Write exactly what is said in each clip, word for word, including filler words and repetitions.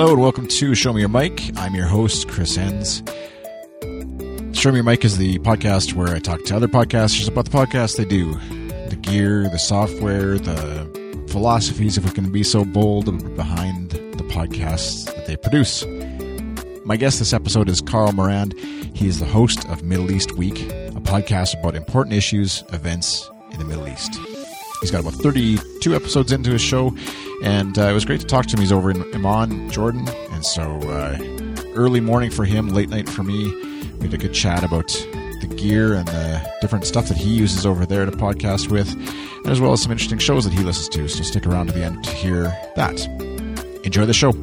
Hello and welcome to Show Me Your Mic. I'm your host, Chris Enns. Show Me Your Mic is the podcast where I talk to other podcasters about the podcasts they do. The gear, the software, the philosophies, if we can be so bold, behind the podcasts that they produce. My guest this episode is Carl Morand. He is the host of Middle East Week, a podcast about important issues, events in the Middle East. He's got about thirty-two episodes into his show, and uh, it was great to talk to him. He's over in Amman, Jordan, and so uh, early morning for him, late night for me. We had a good chat about the gear and the different stuff that he uses over there to podcast with, as well as some interesting shows that he listens to. So stick around to the end to hear that. Enjoy the show.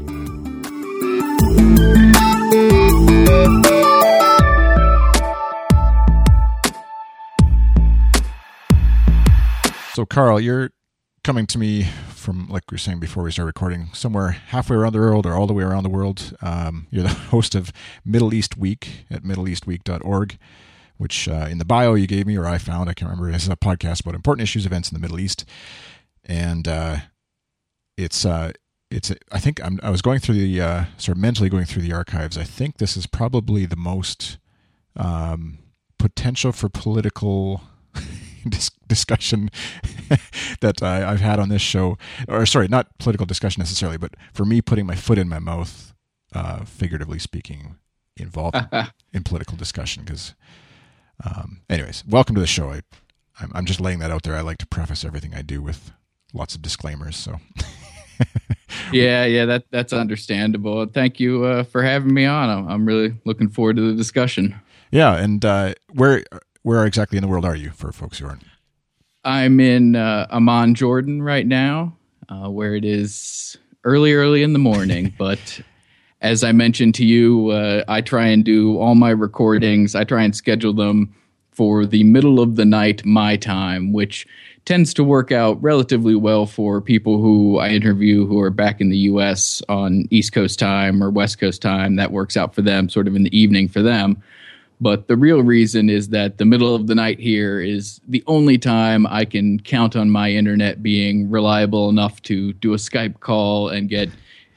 So, Carl, you're coming to me from, like we were saying before we started recording, somewhere halfway around the world or all the way around the world. Um, you're the host of Middle East Week at middle east week dot org, which uh, in the bio you gave me, or I found, I can't remember, it's a podcast about important issues, events in the Middle East. And uh, it's, uh, it's. I think I'm, I was going through the, uh, sort of mentally going through the archives. I think this is probably the most um, potential for political discussion that I, I've had on this show, or sorry, not political discussion necessarily, but for me putting my foot in my mouth, uh, figuratively speaking, involved in political discussion. Because, um, anyways, welcome to the show. I, I'm, I'm just laying that out there. I like to preface everything I do with lots of disclaimers. So, yeah, yeah, that that's understandable. Thank you uh, for having me on. I'm, I'm really looking forward to the discussion. Yeah, and uh, where. Where exactly in the world are you, for folks who aren't? I'm in uh, Amman, Jordan right now, uh, where it is early, early in the morning. But as I mentioned to you, uh, I try and do all my recordings. I try and schedule them for the middle of the night, my time, which tends to work out relatively well for people who I interview who are back in the U S on East Coast time or West Coast time. That works out for them, sort of in the evening for them. But the real reason is that the middle of the night here is the only time I can count on my internet being reliable enough to do a Skype call and get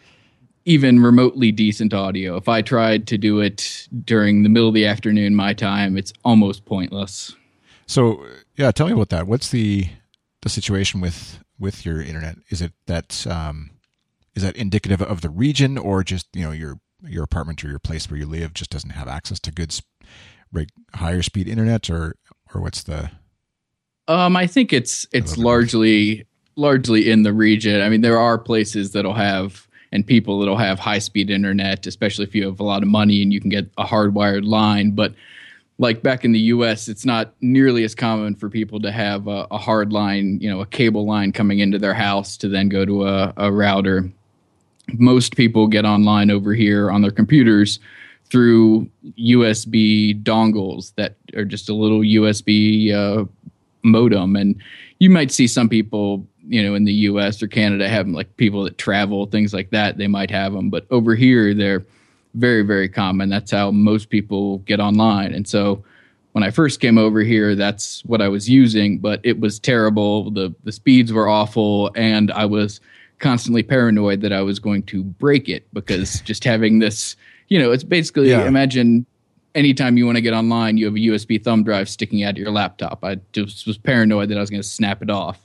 even remotely decent audio. If I tried to do it during the middle of the afternoon, my time, it's almost pointless. So, yeah, tell me about that. What's the the situation with with your internet? Is it that um, is that indicative of the region, or just, you know, your your apartment or your place where you live just doesn't have access to good, higher speed internet, or or what's the? Um, I think it's it's largely largely in the region. I mean, there are places that'll have and people that'll have high speed internet, especially if you have a lot of money and you can get a hardwired line. But like back in the U S, it's not nearly as common for people to have a, a hard line, you know, a cable line coming into their house to then go to a, a router. Most people get online over here on their computers through U S B dongles that are just a little U S B uh, modem. And you might see some people, you know, in the U S or Canada having, like, people that travel, things like that, they might have them. But over here, they're very, very common. That's how most people get online. And so when I first came over here, that's what I was using, but it was terrible. The the speeds were awful, and I was constantly paranoid that I was going to break it, because just having this, you know, it's basically, yeah. Imagine anytime you want to get online, you have a U S B thumb drive sticking out of your laptop. I just was paranoid that I was going to snap it off.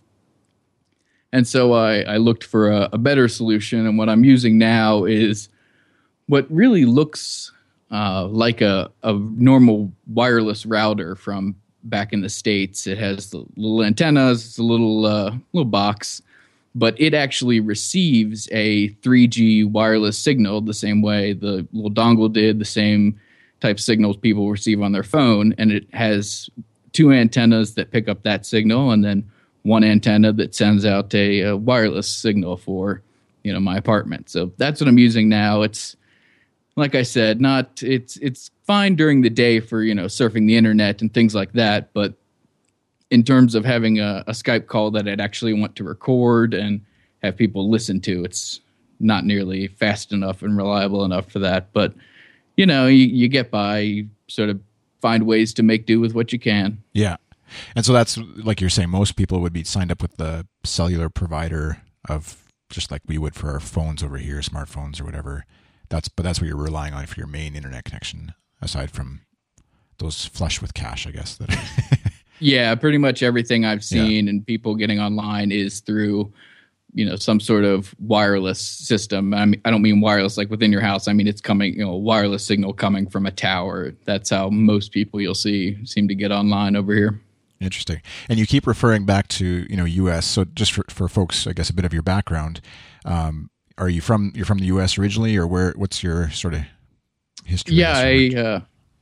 And so I, I looked for a, a better solution. And what I'm using now is what really looks uh, like a, a normal wireless router from back in the States. It has the little antennas, it's a little, uh, little box. But it actually receives a three G wireless signal the same way the little dongle did, the same type of signals people receive on their phone. And it has two antennas that pick up that signal, and then one antenna that sends out a, a wireless signal for, you know, my apartment. So that's what I'm using now. It's, like I said, not it's it's fine during the day for, you know, surfing the internet and things like that, but in terms of having a, a Skype call that I'd actually want to record and have people listen to, it's not nearly fast enough and reliable enough for that. But, you know, you, you get by, you sort of find ways to make do with what you can. Yeah. And so that's, like you're saying, most people would be signed up with the cellular provider of just like we would for our phones over here, smartphones or whatever. That's but that's what you're relying on for your main internet connection, aside from those flush with cash, I guess. That yeah, pretty much everything I've seen yeah. and people getting online is through, you know, some sort of wireless system. I mean, I don't mean wireless like within your house. I mean, it's coming, you know, wireless signal coming from a tower. That's how most people you'll see seem to get online over here. Interesting. And you keep referring back to, you know, U S. So just for, for folks, I guess, a bit of your background. Um, are you from, you're from the U S originally, or where, what's your sort of history? Yeah, I, uh,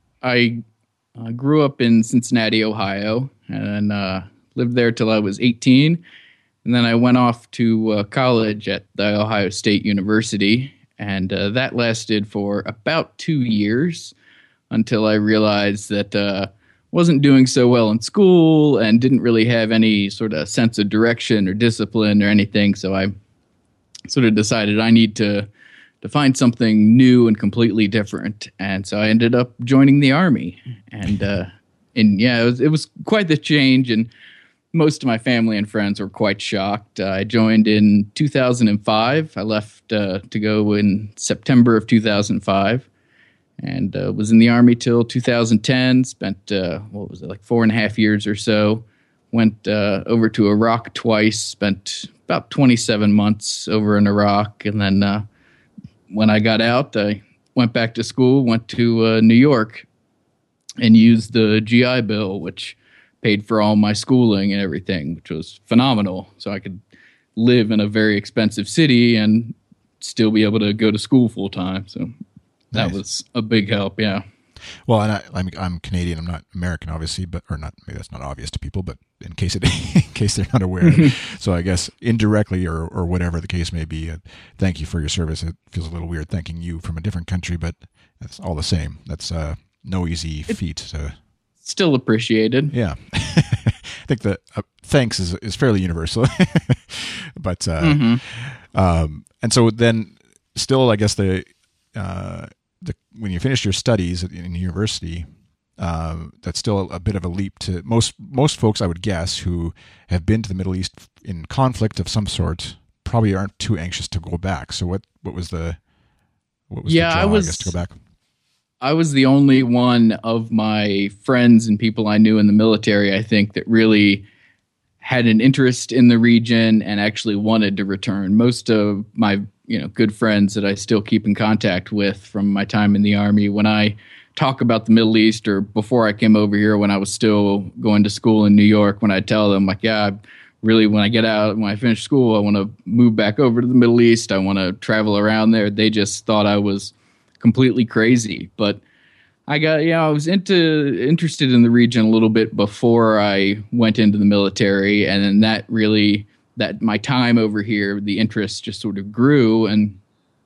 I uh, grew up in Cincinnati, Ohio, and uh, lived there till I was eighteen. And then I went off to uh, college at the Ohio State University, and uh, that lasted for about two years until I realized that uh, wasn't doing so well in school and didn't really have any sort of sense of direction or discipline or anything. So I sort of decided I need to to find something new and completely different. And so I ended up joining the Army. And uh, and yeah, it was, it was quite the change. And most of my family and friends were quite shocked. Uh, I joined in two thousand five. I left uh, to go in September of two thousand five. And uh, was in the Army till two thousand ten, spent, uh, what was it, like four and a half years or so. Went uh, over to Iraq twice, spent about twenty-seven months over in Iraq. And then uh, when I got out, I went back to school, went to uh, New York, and used the G I Bill, which paid for all my schooling and everything, which was phenomenal. So I could live in a very expensive city and still be able to go to school full time. So that nice. Was a big help, yeah. Well, and I, I'm I'm Canadian. I'm not American, obviously, but or not. Maybe that's not obvious to people, but in case it in case they're not aware, so I guess indirectly or or whatever the case may be. Uh, thank you for your service. It feels a little weird thanking you from a different country, but it's all the same. That's uh, no easy feat. So still appreciated. Yeah, I think the uh, thanks is is fairly universal, but uh, mm-hmm. um, and so then still, I guess the. Uh, The, when you finish your studies at, in university, uh, that's still a, a bit of a leap to most most folks, I would guess, who have been to the Middle East in conflict of some sort, probably aren't too anxious to go back. So what, what was the what was yeah, the draw, I was I guess, to go back? I was the only one of my friends and people I knew in the military, I think, that really had an interest in the region and actually wanted to return. Most of my you know, good friends that I still keep in contact with from my time in the Army. When I talk about the Middle East, or before I came over here, when I was still going to school in New York, when I tell them like, yeah, I really, when I get out, when I finish school, I want to move back over to the Middle East. I want to travel around there. They just thought I was completely crazy. But I got, yeah, you know, I was into interested in the region a little bit before I went into the military. And then that really, that my time over here, the interest just sort of grew. And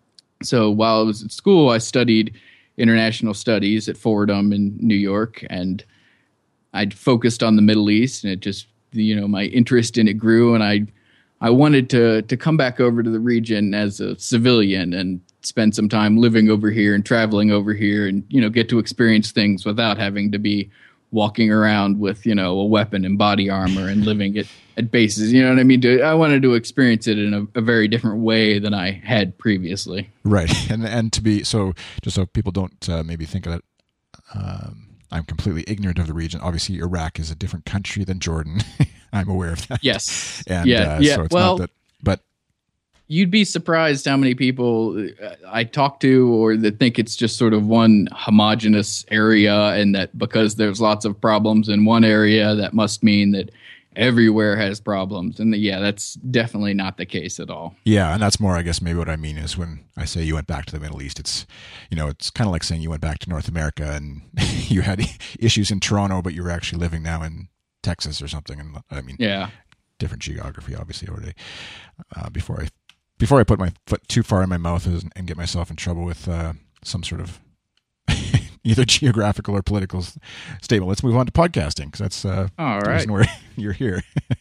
so while I was at school, I studied international studies at Fordham in New York, and I'd focused on the Middle East, and it just, you know, my interest in it grew, and I I wanted to to come back over to the region as a civilian and spend some time living over here and traveling over here and, you know, get to experience things without having to be walking around with, you know, a weapon and body armor and living at, at bases. You know what I mean? I wanted to experience it in a, a very different way than I had previously. Right. And and to be, so just so people don't uh, maybe think that um, I'm completely ignorant of the region. Obviously, Iraq is a different country than Jordan. I'm aware of that. Yes. And yeah. Uh, yeah. so it's well, not that, but you'd be surprised how many people I talk to or that think it's just sort of one homogenous area, and that because there's lots of problems in one area, that must mean that everywhere has problems. And the, yeah, that's definitely not the case at all. Yeah, and that's more, I guess, maybe what I mean is when I say you went back to the Middle East, it's, you know, it's kind of like saying you went back to North America and you had issues in Toronto, but you were actually living now in Texas or something. And I mean, yeah, different geography, obviously, already. Uh, before I before I put my foot too far in my mouth and get myself in trouble with uh, some sort of either geographical or political statement. Let's move on to podcasting, because that's uh, all the right. reason where you're here.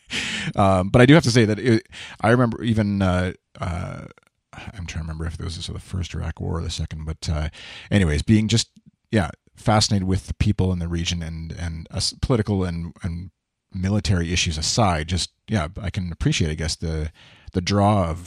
um, but I do have to say that it, I remember even uh, uh, I'm trying to remember if it was the first Iraq War or the second. But uh, anyways, being just yeah fascinated with the people in the region and and uh, political and and military issues aside, just yeah, I can appreciate, I guess, the the draw of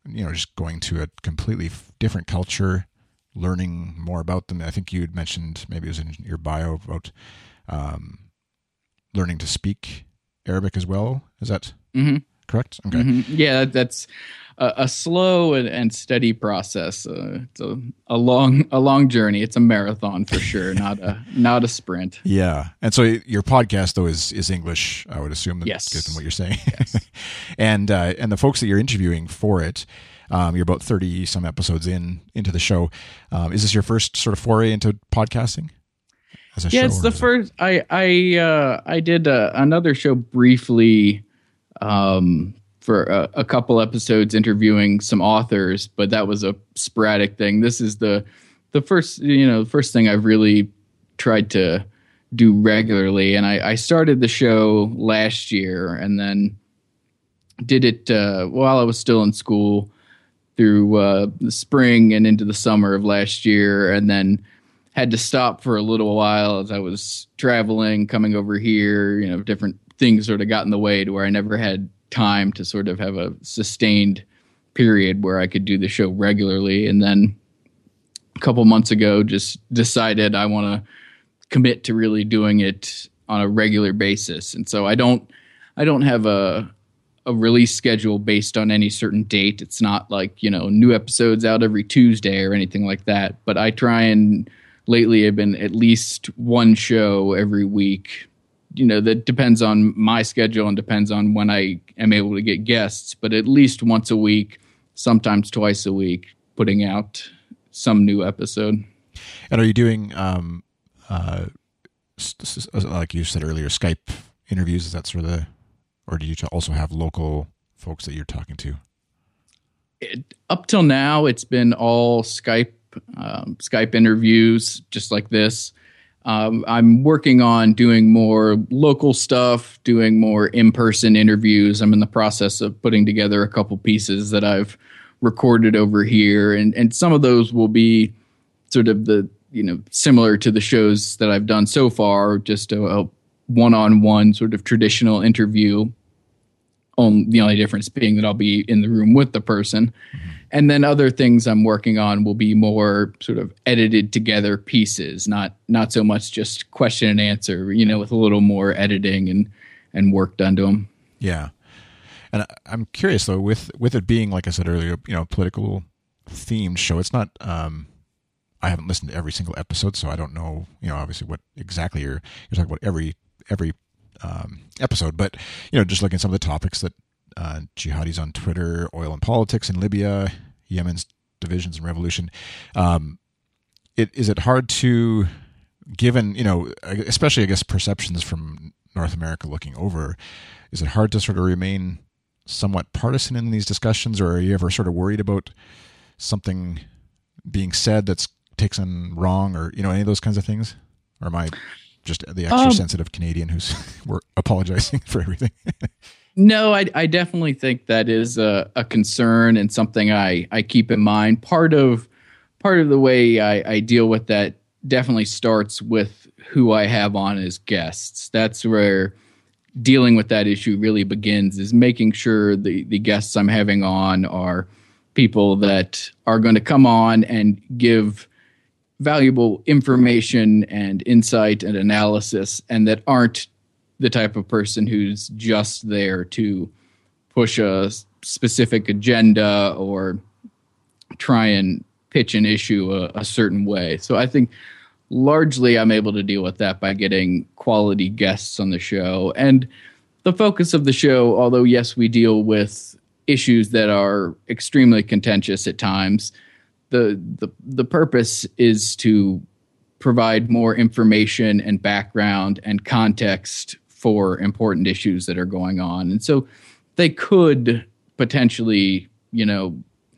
you know, just going to a completely f- different culture, learning more about them. I think you had mentioned, maybe it was in your bio, about um, learning to speak Arabic as well. Is that mm-hmm. correct? Okay. Mm-hmm. Yeah, that's a, a slow and, and steady process. Uh, it's a, a long, a long journey. It's a marathon for sure, not a not a sprint. Yeah, and so your podcast though is is English, I would assume. That, yes, given what you're saying. Yes. and uh, and the folks that you're interviewing for it, um, you're about thirty some episodes in into the show. Um, is this your first sort of foray into podcasting? As a yeah, show, it's the first. It? I I uh, I did uh, another show briefly. Um, for a, a couple episodes interviewing some authors, but that was a sporadic thing. This is the the first, you know, first thing I've really tried to do regularly. And I, I started the show last year and then did it uh, while I was still in school through uh, the spring and into the summer of last year, and then had to stop for a little while as I was traveling, coming over here, you know, different things sort of got in the way to where I never had time to sort of have a sustained period where I could do the show regularly. And then a couple months ago, just decided I want to commit to really doing it on a regular basis. And so I don't, I don't have a, a release schedule based on any certain date. It's not like, you know, new episodes out every Tuesday or anything like that. But I try and lately I've been at least one show every week. You know, that depends on my schedule and depends on when I am able to get guests, but at least once a week, sometimes twice a week, putting out some new episode. And are you doing, um, uh, like you said earlier, Skype interviews? Is that sort of the, or do you also have local folks that you're talking to? It, up till now, it's been all Skype, um, Skype interviews, just like this. Um, I'm working on doing more local stuff, doing more in-person interviews. I'm in the process of putting together a couple pieces that I've recorded over here. And, and some of those will be sort of the, you know, similar to the shows that I've done so far, just a, a one-on-one sort of traditional interview. On, the only difference being that I'll be in the room with the person. Mm-hmm. And then other things I'm working on will be more sort of edited together pieces, not not so much just question and answer, you know, with a little more editing and, and work done to them. Yeah. And I'm curious, though, with, with it being, like I said earlier, you know, political themed show, it's not, um, I haven't listened to every single episode, so I don't know, you know, obviously what exactly you're, you're talking about every, every um, episode, but, you know, just looking at some of the topics that, Uh, jihadis on Twitter, oil and politics in Libya, Yemen's divisions and revolution. Um, it, is it hard to, given, you know, especially I guess perceptions from North America looking over, is it hard to sort of remain somewhat partisan in these discussions, or are you ever sort of worried about something being said that's taken wrong, or, you know, any of those kinds of things? Or am I just the extra um, sensitive Canadian who's we're apologizing for everything? No, I, I definitely think that is a, a concern and something I, I keep in mind. Part of part of the way I, I deal with that definitely starts with who I have on as guests. That's where dealing with that issue really begins, is making sure the, the guests I'm having on are people that are going to come on and give valuable information and insight and analysis, and that aren't the type of person who's just there to push a specific agenda or try and pitch an issue a, a certain way. So I think largely I'm able to deal with that by getting quality guests on the show. And the focus of the show, although yes, we deal with issues that are extremely contentious at times, the the, the purpose is to provide more information and background and context for important issues that are going on. And so they could potentially, you know,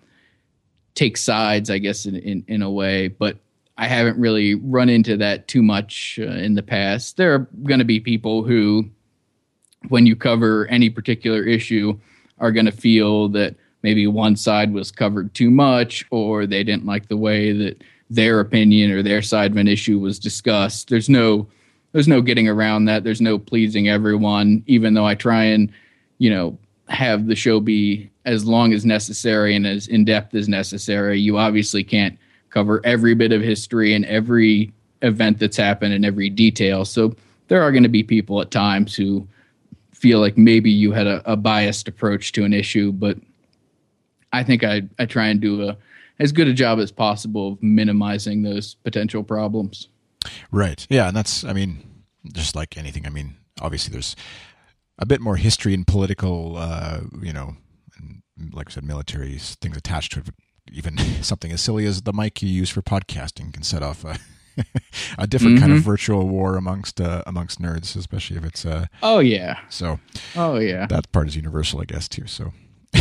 take sides, I guess, in, in, in a way, but I haven't really run into that too much uh, in the past. There are going to be people who, when you cover any particular issue, are going to feel that maybe one side was covered too much, or they didn't like the way that their opinion or their side of an issue was discussed. There's no There's no getting around that. There's no pleasing everyone, even though I try and, you know, have the show be as long as necessary and as in-depth as necessary. You obviously can't cover every bit of history and every event that's happened and every detail. So there are going to be people at times who feel like maybe you had a, a biased approach to an issue, but I think I, I try and do a as good a job as possible of minimizing those potential problems. Right. Yeah. And that's, I mean, just like anything, I mean, obviously there's a bit more history and political, uh, you know, and like I said, military things attached to it. But even something as silly as the mic you use for podcasting can set off a, a different mm-hmm. kind of virtual war amongst uh, amongst nerds, especially if it's. Uh, oh yeah. So. Oh yeah. That part is universal, I guess, too. So.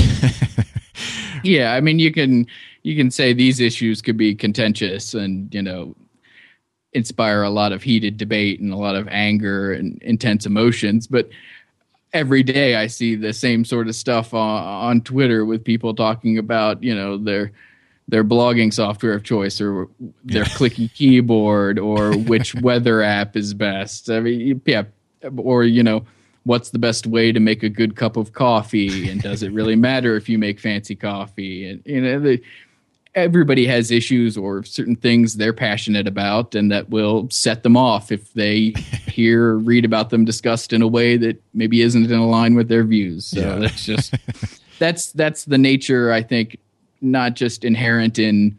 Yeah, I mean, you can you can say these issues could be contentious and, you know, inspire a lot of heated debate and a lot of anger and intense emotions, but every day I see the same sort of stuff on, on Twitter with people talking about, you know, their their blogging software of choice or their clicky keyboard or which weather app is best. I mean, yeah, or, you know, what's the best way to make a good cup of coffee, and does it really matter if you make fancy coffee? And you know, the, everybody has issues or certain things they're passionate about, and that will set them off if they hear or read about them discussed in a way that maybe isn't in line with their views. So yeah. that's just that's that's the nature, I think, not just inherent in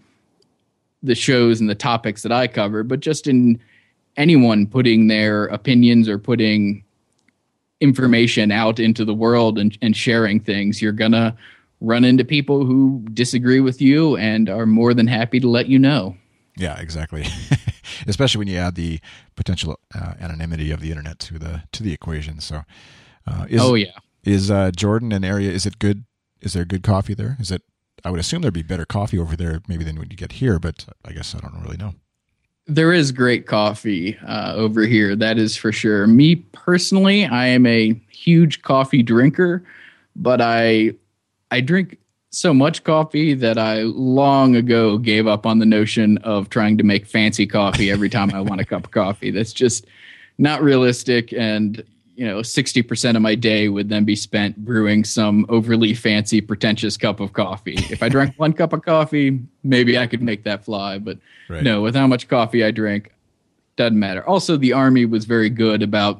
the shows and the topics that I cover, but just in anyone putting their opinions or putting information out into the world and, and sharing things. You're going to run into people who disagree with you and are more than happy to let you know. Yeah, exactly. Especially when you add the potential uh, anonymity of the internet to the to the equation. So, uh, is, oh yeah, is uh, Jordan an area? Is it good? Is there good coffee there? Is it? I would assume there'd be better coffee over there maybe than what you get here, but I guess I don't really know. There is great coffee uh, over here. That is for sure. Me personally, I am a huge coffee drinker, but I I drink so much coffee that I long ago gave up on the notion of trying to make fancy coffee every time I want a cup of coffee. That's just not realistic. And, you know, sixty percent of my day would then be spent brewing some overly fancy, pretentious cup of coffee. If I drank one cup of coffee, maybe I could make that fly. But right. No, with how much coffee I drink, doesn't matter. Also, the Army was very good about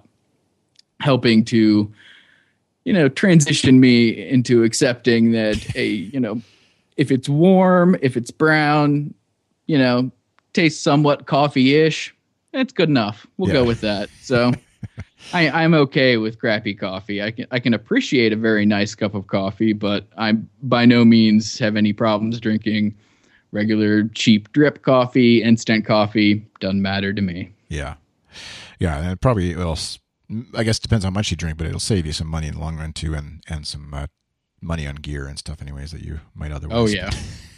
helping to, you know, transition me into accepting that a, you know, if it's warm, if it's brown, you know, tastes somewhat coffee-ish, it's good enough. We'll yeah. go with that. So I, I'm okay with crappy coffee. I can I can appreciate a very nice cup of coffee, but I by no means have any problems drinking regular cheap drip coffee, instant coffee. Doesn't matter to me. Yeah, yeah, and it probably will. I guess it depends how much you drink, but it'll save you some money in the long run too, and and some uh, money on gear and stuff, anyways, that you might otherwise. Oh yeah.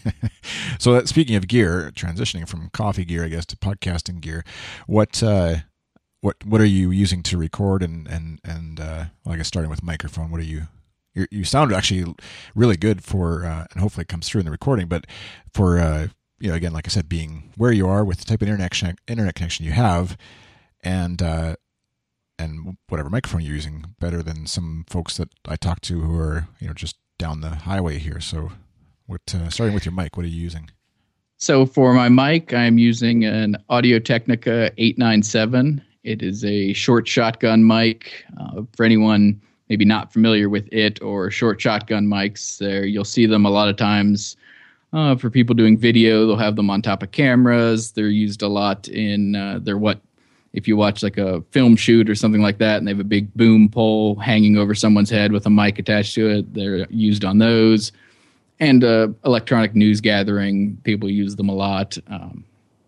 So that, speaking of gear, transitioning from coffee gear, I guess, to podcasting gear, what. Uh, What what are you using to record and and and uh, well, I guess starting with microphone? What are you? You're, you sound actually really good for, uh, and hopefully it comes through in the recording. But for uh, you know, again, like I said, being where you are with the type of internet connection, internet connection you have, and uh, and whatever microphone you're using, better than some folks that I talk to who are, you know, just down the highway here. So, what uh, starting with your mic, what are you using? So for my mic, I'm using an Audio-Technica eight ninety-seven. It is a short shotgun mic. Uh, for anyone maybe not familiar with it or short shotgun mics, there you'll see them a lot of times uh, for people doing video. They'll have them on top of cameras. They're used a lot in uh, they're what if you watch like a film shoot or something like that, and they have a big boom pole hanging over someone's head with a mic attached to it. They're used on those. And uh, electronic news gathering, people use them a lot. Um,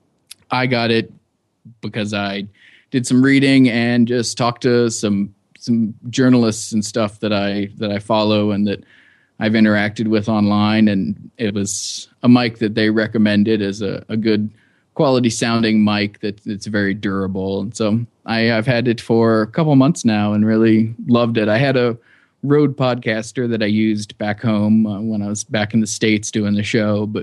I got it because I did some reading and just talked to some some journalists and stuff that I that I follow and that I've interacted with online, and it was a mic that they recommended as a, a good quality sounding mic that that's very durable. And so I, I've had it for a couple months now and really loved it. I had a Rode Podcaster that I used back home uh, when I was back in the States doing the show, but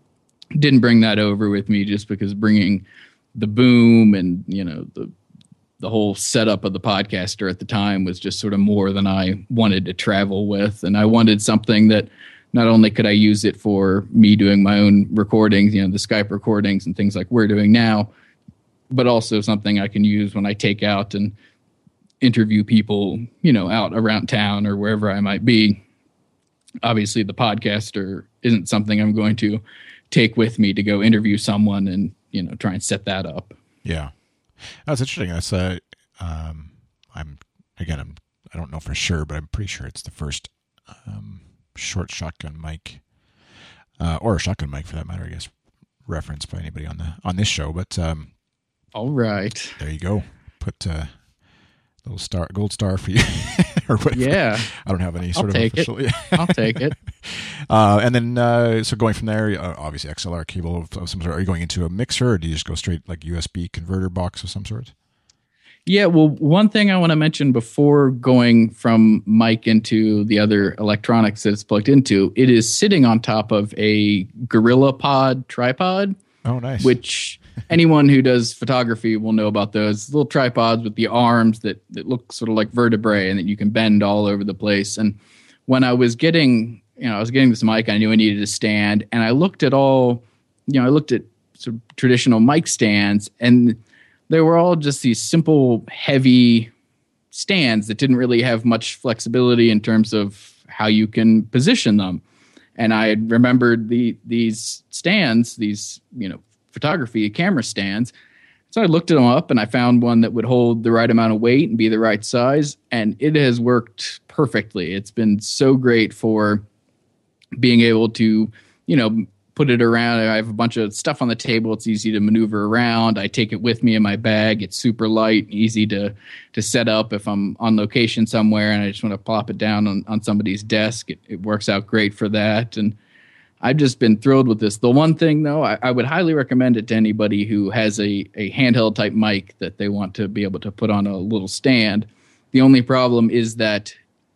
didn't bring that over with me just because bringing the boom and, you know, the the whole setup of the podcaster at the time was just sort of more than I wanted to travel with. And I wanted something that not only could I use it for me doing my own recordings, you know, the Skype recordings and things like we're doing now, but also something I can use when I take out and interview people, you know, out around town or wherever I might be. Obviously, the podcaster isn't something I'm going to take with me to go interview someone and, you know, try and set that up. Yeah. That's interesting. That's uh, um, I'm again, I'm I don't know for sure, but I'm pretty sure it's the first um, short shotgun mic, uh, or a shotgun mic for that matter. I guess referenced by anybody on the on this show. But um, all right, there you go. Put a little star, gold star for you, or whatever. Yeah, I don't have any sort I'll of take official. It. I'll take it. Uh, and then, uh, so going from there, uh, obviously X L R cable of, of some sort. Are you going into a mixer, or do you just go straight like U S B converter box of some sort? Yeah, well, one thing I want to mention before going from mic into the other electronics that it's plugged into, it is sitting on top of a GorillaPod tripod. Oh, nice. Which anyone who does photography will know about those little tripods with the arms that, that look sort of like vertebrae and that you can bend all over the place. And when I was getting, you know, I was getting this mic, I knew I needed a stand, and I looked at all, you know, I looked at sort of traditional mic stands, and they were all just these simple, heavy stands that didn't really have much flexibility in terms of how you can position them. And I had remembered the these stands, these, you know, photography camera stands. So I looked them up and I found one that would hold the right amount of weight and be the right size. And it has worked perfectly. It's been so great for being able to, you know, put it around. I have a bunch of stuff on the table. It's easy to maneuver around. I take it with me in my bag. It's super light, easy to to set up if I'm on location somewhere and I just want to plop it down on, on somebody's desk. It, it works out great for that. And I've just been thrilled with this. The one thing, though, I, I would highly recommend it to anybody who has a, a handheld type mic that they want to be able to put on a little stand. The only problem is that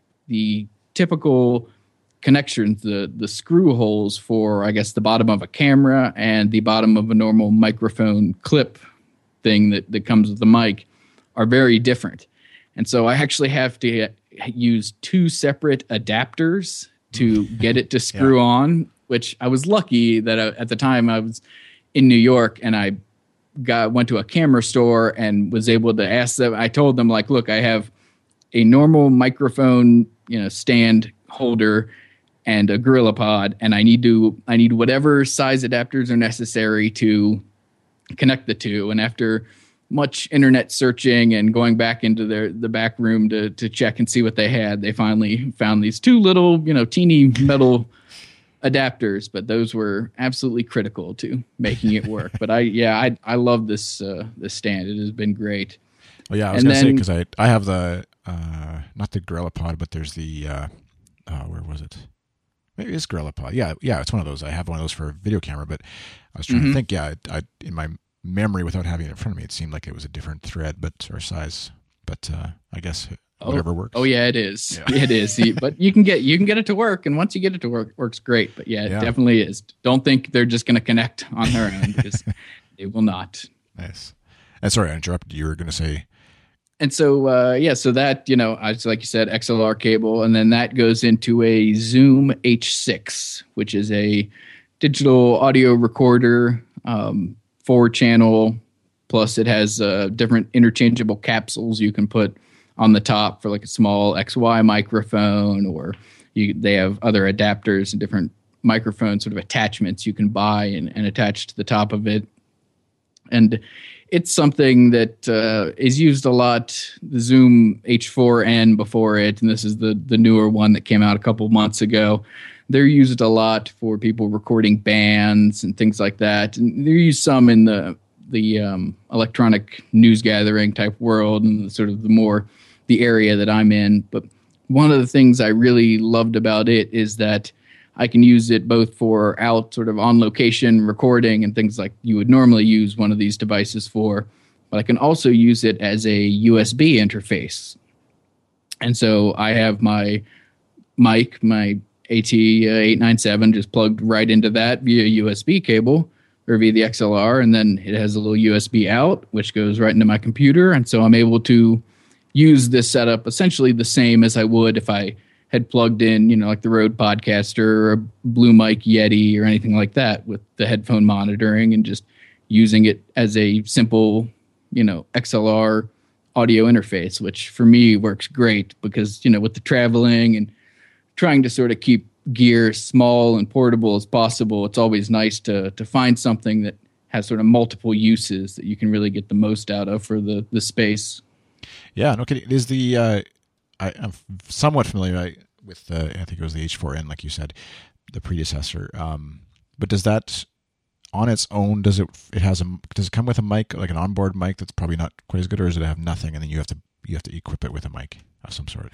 the typical connections, the the screw holes for, I guess, the bottom of a camera and the bottom of a normal microphone clip thing that, that comes with the mic are very different. And so I actually have to use two separate adapters to get it to screw yeah. on, which I was lucky that I, at the time I was in New York and I got went to a camera store and was able to ask them. I told them, like, look, I have a normal microphone, you know, stand holder and a GorillaPod, and I need to I need whatever size adapters are necessary to connect the two. And after much internet searching and going back into their the back room to to check and see what they had, they finally found these two little, you know, teeny metal adapters, but those were absolutely critical to making it work. But I yeah, I I love this uh, this stand. It has been great. Well, yeah, I was and gonna then, say because I I have the uh, not the GorillaPod, but there's the uh, uh, where was it? Maybe it's GorillaPod. Yeah, yeah, it's one of those. I have one of those for a video camera, but I was trying mm-hmm. to think. Yeah, I, I in my memory, without having it in front of me, it seemed like it was a different thread, but or size. But uh, I guess whatever oh, works. Oh yeah, it is. Yeah. It is. But you can get you can get it to work, and once you get it to work, it works great. But yeah, it yeah. definitely is. Don't think they're just going to connect on their own because they will not. Nice. And sorry, I interrupted. You were going to say. And so, uh, yeah, so that, you know, it's like you said, X L R cable, and then that goes into a Zoom H six, which is a digital audio recorder, um, four channel, plus it has uh, different interchangeable capsules you can put on the top for like a small X Y microphone, or you, they have other adapters and different microphone sort of attachments you can buy and, and attach to the top of it. And it's something that uh, is used a lot. The Zoom H four N before it, and this is the the newer one that came out a couple months ago. They're used a lot for people recording bands and things like that. And they're used some in the the um, electronic news gathering type world and sort of the more the area that I'm in. But one of the things I really loved about it is that I can use it both for out sort of on location recording and things like you would normally use one of these devices for, but I can also use it as a U S B interface. And so I have my mic, my A T eight ninety-seven, just plugged right into that via U S B cable. or via the X L R, and then it has a little U S B out, which goes right into my computer. And so I'm able to use this setup essentially the same as I would if I had plugged in, you know, like the Rode Podcaster or a Blue Mic Yeti or anything like that with the headphone monitoring, and just using it as a simple, you know, X L R audio interface, which for me works great because, you know, with the traveling and trying to sort of keep gear small and portable as possible, it's always nice to to find something that has sort of multiple uses that you can really get the most out of for the the space. Yeah, no kidding. It is the uh, I, I'm somewhat familiar I, with uh, I think it was the H four N, like you said, the predecessor. Um, but does that on its own, does it it has a does it come with a mic, like an onboard mic that's probably not quite as good, or does it have nothing and then you have to you have to equip it with a mic of some sort?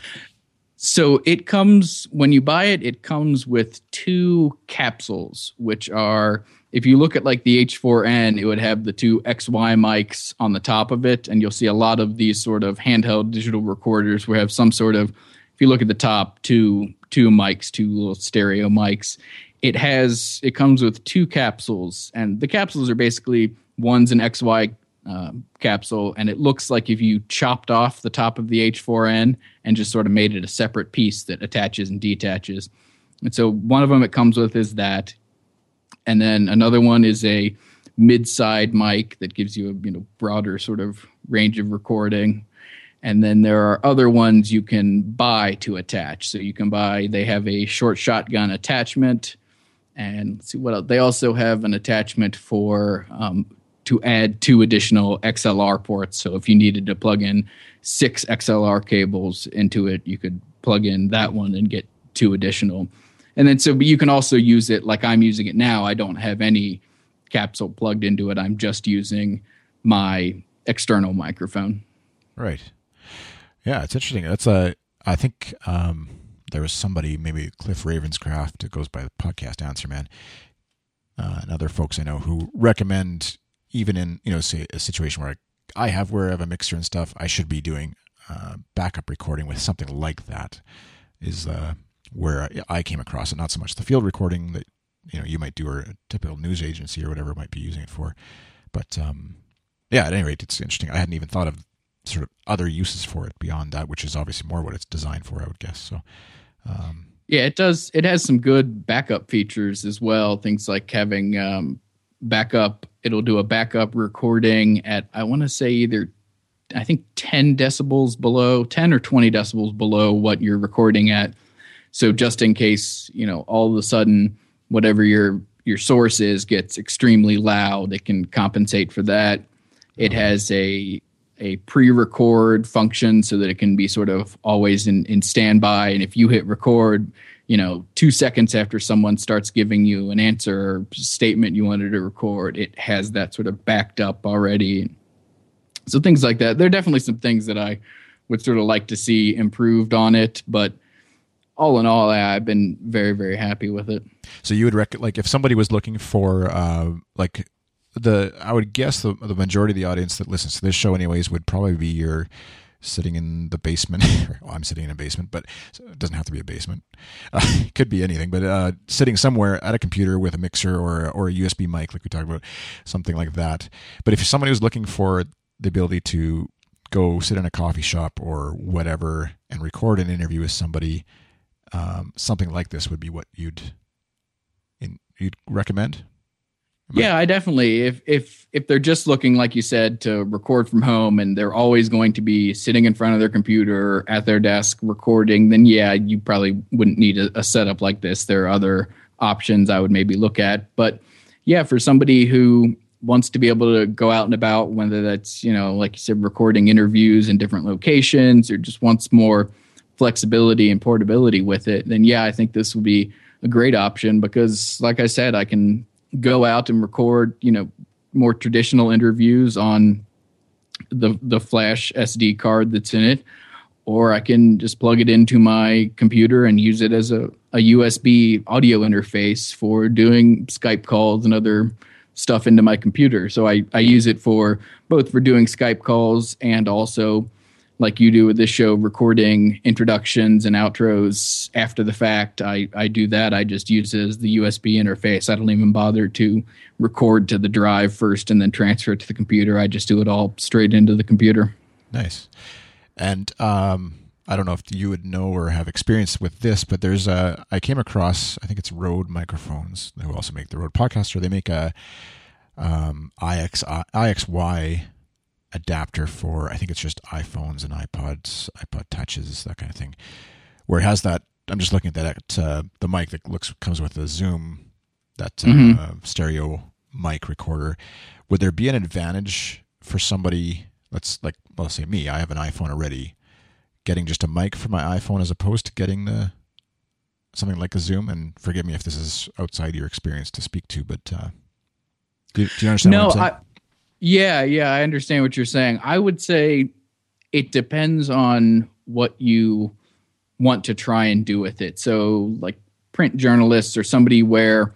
So it comes, when you buy it, it comes with two capsules, which are, if you look at like the H four N, it would have the two X Y mics on the top of it. And you'll see a lot of these sort of handheld digital recorders where have some sort of, if you look at the top, two two mics, two little stereo mics. It has, it comes with two capsules, and the capsules are basically, one's an X Y uh, capsule, and it looks like if you chopped off the top of the H four N and just sort of made it a separate piece that attaches and detaches. And so one of them it comes with is that, and then another one is a mid-side mic that gives you a, you know, broader sort of range of recording. And then there are other ones you can buy to attach. So you can buy, they have a short shotgun attachment. And let's see what else. They also have an attachment for um, to add two additional X L R ports. So if you needed to plug in six X L R cables into it, you could plug in that one and get two additional. And then so but you can also use it like I'm using it now. I don't have any capsule plugged into it. I'm just using my external microphone. Right. Yeah, it's interesting. That's a, I think um, there was somebody, maybe Cliff Ravenscraft, it goes by the podcast Answer Man, uh, and other folks I know who recommend, even in, you know, say a situation where I have where I have a mixer and stuff, I should be doing uh, backup recording with something like that. Is uh, where I, I came across it. Not so much the field recording that, you know, you might do, or a typical news agency or whatever might be using it for. But um, yeah, at any rate, it's interesting. I hadn't even thought of sort of other uses for it beyond that, which is obviously more what it's designed for, I would guess. So, um, yeah, it does. It has some good backup features as well. Things like having um, backup. It'll do a backup recording at, I want to say either, I think ten decibels below, ten or twenty decibels below what you're recording at. So just in case, you know, all of a sudden, whatever your your source is gets extremely loud, it can compensate for that. It has a a pre-record function so that it can be sort of always in, in standby. And if you hit record, you know, two seconds after someone starts giving you an answer or statement you wanted to record, it has that sort of backed up already. So things like that. There are definitely some things that I would sort of like to see improved on it, but all in all, I've been very, very happy with it. So you would rec- like if somebody was looking for uh, like the, I would guess the the majority of the audience that listens to this show, anyways, would probably be your sitting in the basement. Well, I'm sitting in a basement, but it doesn't have to be a basement. Uh, it could be anything, but uh, sitting somewhere at a computer with a mixer or or a U S B mic, like we talked about, something like that. But if somebody was looking for the ability to go sit in a coffee shop or whatever and record an interview with somebody, um, something like this would be what you'd in, you'd recommend. Am yeah, I, I definitely. If if if they're just looking, like you said, to record from home, and they're always going to be sitting in front of their computer at their desk recording, then yeah, you probably wouldn't need a, a setup like this. There are other options I would maybe look at, but yeah, for somebody who wants to be able to go out and about, whether that's, you know, like you said, recording interviews in different locations, or just wants more flexibility and portability with it, then yeah, I think this would be a great option because, like I said, I can go out and record, you know, more traditional interviews on the the flash S D card that's in it, or I can just plug it into my computer and use it as a, a U S B audio interface for doing Skype calls and other stuff into my computer. So I, I use it for both for doing Skype calls and also like you do with this show, recording introductions and outros after the fact. I, I do that. I just use it as the U S B interface. I don't even bother to record to the drive first and then transfer it to the computer. I just do it all straight into the computer. Nice. And um, I don't know if you would know or have experience with this, but there's a, I came across, I think it's Rode Microphones, who also make the Rode Podcaster. They make a um, I X, I X Y adapter for, I think it's just iPhones and iPods, iPod Touches, that kind of thing, where it has that, I'm just looking at that, uh, the mic that looks comes with the Zoom, that uh, mm-hmm. stereo mic recorder. Would there be an advantage for somebody, let's like, well, let's say me, I have an iPhone already, getting just a mic for my iPhone as opposed to getting the something like a Zoom? And forgive me if this is outside your experience to speak to, but uh, do, do you understand no, what I'm saying? I, yeah, yeah, I understand what you're saying. I would say it depends on what you want to try and do with it. So like print journalists or somebody where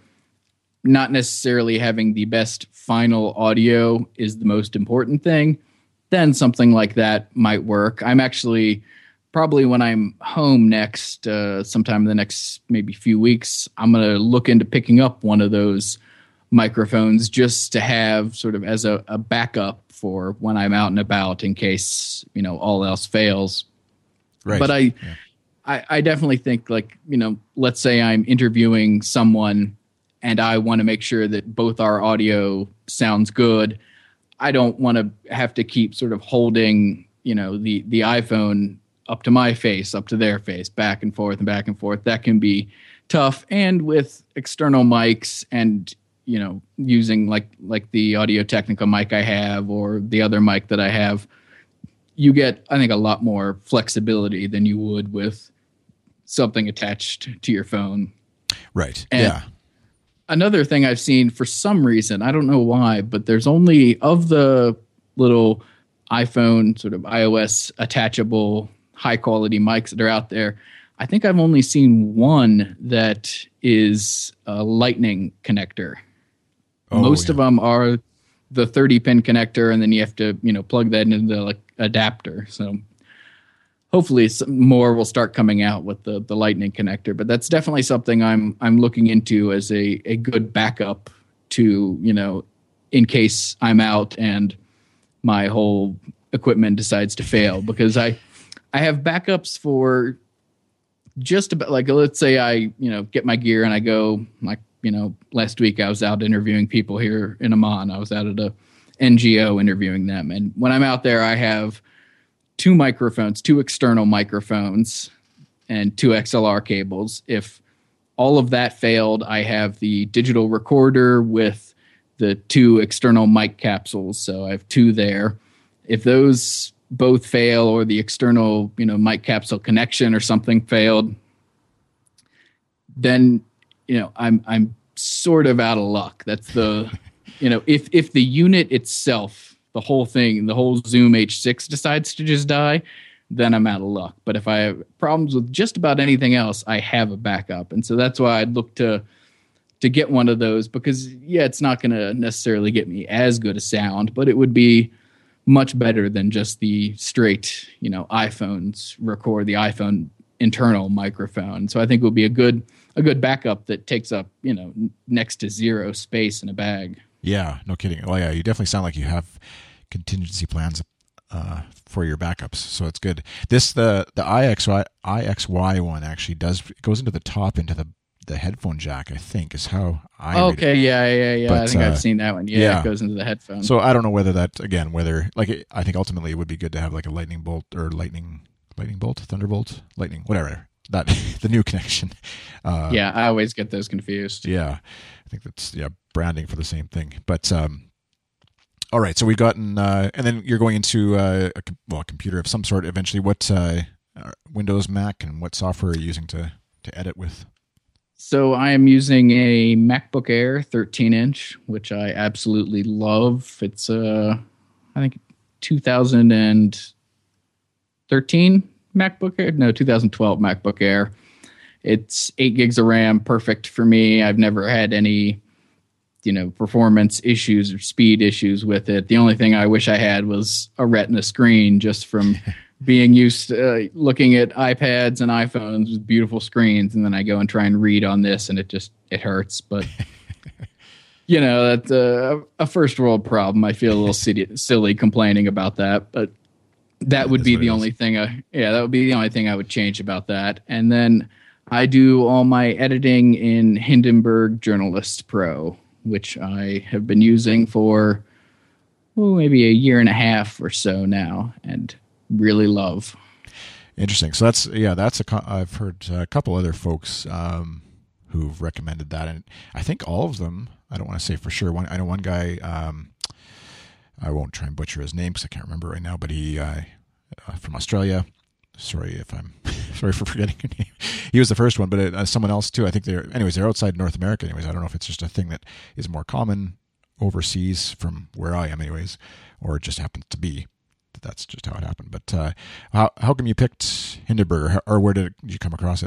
not necessarily having the best final audio is the most important thing, then something like that might work. I'm actually probably when I'm home next, uh, sometime in the next maybe few weeks, I'm going to look into picking up one of those microphones just to have sort of as a, a backup for when I'm out and about in case, you know, all else fails. Right. But I, yeah. I, I definitely think like, you know, let's say I'm interviewing someone and I want to make sure that both our audio sounds good. I don't want to have to keep sort of holding, you know, the, the iPhone up to my face, up to their face, back and forth and back and forth. That can be tough. And with external mics and, you know, using like, like the Audio-Technica mic I have or the other mic that I have, you get, I think, a lot more flexibility than you would with something attached to your phone. Right. And yeah. Another thing I've seen for some reason, I don't know why, but there's only of the little iPhone sort of iOS attachable high quality mics that are out there. I think I've only seen one that is a lightning connector. Oh, Most yeah. of them are the thirty pin connector, and then you have to, you know, plug that into the like adapter. So hopefully some more will start coming out with the, the lightning connector, but that's definitely something I'm, I'm looking into as a, a good backup to, you know, in case I'm out and my whole equipment decides to fail, because I, I have backups for just about like, let's say I, you know, get my gear and I go like, you know, last week I was out interviewing people here in Amman. I was out at a N G O interviewing them. And when I'm out there, I have two microphones, two external microphones, and two X L R cables. If all of that failed, I have the digital recorder with the two external mic capsules. So I have two there. If those both fail, or the external, you know, mic capsule connection or something failed, then, you know, I'm I'm sort of out of luck. That's the, you know, if if the unit itself, the whole thing, the whole Zoom H six decides to just die, then I'm out of luck. But if I have problems with just about anything else, I have a backup. And so that's why I'd look to to get one of those, because, yeah, it's not going to necessarily get me as good a sound, but it would be much better than just the straight, you know, iPhones record, the iPhone internal microphone. So I think it would be a good a good backup that takes up, you know, next to zero space in a bag. Yeah, no kidding. Well, yeah, you definitely sound like you have contingency plans uh, for your backups, so it's good. This the the I X Y I X Y one actually does, it goes into the top into the the headphone jack, I think, is how I okay read it. yeah yeah yeah but, I think uh, I've seen that one. Yeah, yeah, it goes into the headphone. So I don't know whether that, again, whether like it, I think ultimately it would be good to have like a lightning bolt or lightning lightning bolt thunderbolt lightning whatever that the new connection. Uh, yeah, I always get those confused. Yeah, I think that's yeah branding for the same thing. But um, all right, so we've gotten uh, and then you're going into uh, a well a computer of some sort eventually. What uh, Windows, Mac, and what software are you using to to edit with? So I am using a MacBook Air thirteen inch, which I absolutely love. It's uh, I think two thousand thirteen MacBook Air, no, two thousand twelve MacBook Air. It's eight gigs of RAM, perfect for me. I've never had any, you know, performance issues or speed issues with it. The only thing I wish I had was a Retina screen, just from being used to uh, looking at iPads and iPhones with beautiful screens, and then I go and try and read on this, and it just it hurts. But you know, that's a, a first world problem. I feel a little silly, silly complaining about that, but that would be the only thing. I, yeah, that would be the only thing I would change about that. And then I do all my editing in Hindenburg Journalist Pro, which I have been using for oh, maybe a year and a half or so now, and really love. Interesting. So that's yeah, that's a. I've heard a couple other folks um, who've recommended that, and I think all of them. I don't want to say for sure. One, I know one guy. Um, I won't try and butcher his name because I can't remember right now. But he uh, uh, from Australia. Sorry if I'm sorry for forgetting your name. He was the first one, but it, uh, someone else too. I think they're anyways. They're outside North America. Anyways, I don't know if it's just a thing that is more common overseas from where I am, anyways, or it just happens to be. That's just how it happened. But uh, how how come you picked Hindenburg, or, or where did you come across it?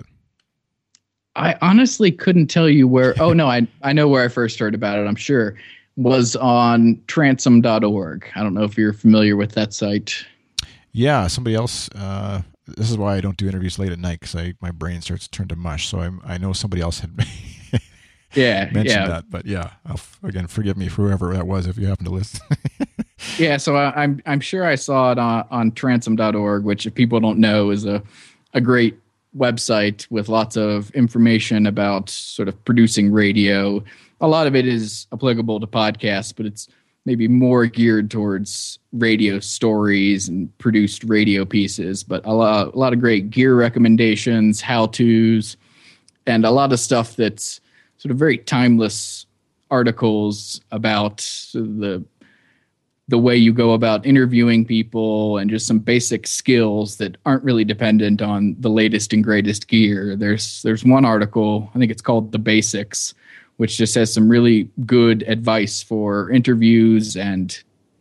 I honestly couldn't tell you where. Oh no, I I know where I first heard about it. I'm sure was on transom dot org. I don't know if you're familiar with that site. Yeah, somebody else. Uh, this is why I don't do interviews late at night because I my brain starts to turn to mush. So I'm, I know somebody else had yeah mentioned yeah. that. But yeah, I'll, again, forgive me for whoever that was if you happen to listen. Yeah, so I, I'm I'm sure I saw it on, on transom dot org, which if people don't know is a a great website with lots of information about sort of producing radio. A lot of it is applicable to podcasts, but it's maybe more geared towards radio stories and produced radio pieces. But a lot, a lot of great gear recommendations, how-tos, and a lot of stuff that's sort of very timeless articles about the the way you go about interviewing people and just some basic skills that aren't really dependent on the latest and greatest gear. There's there's one article, I think it's called The Basics, which just has some really good advice for interviews and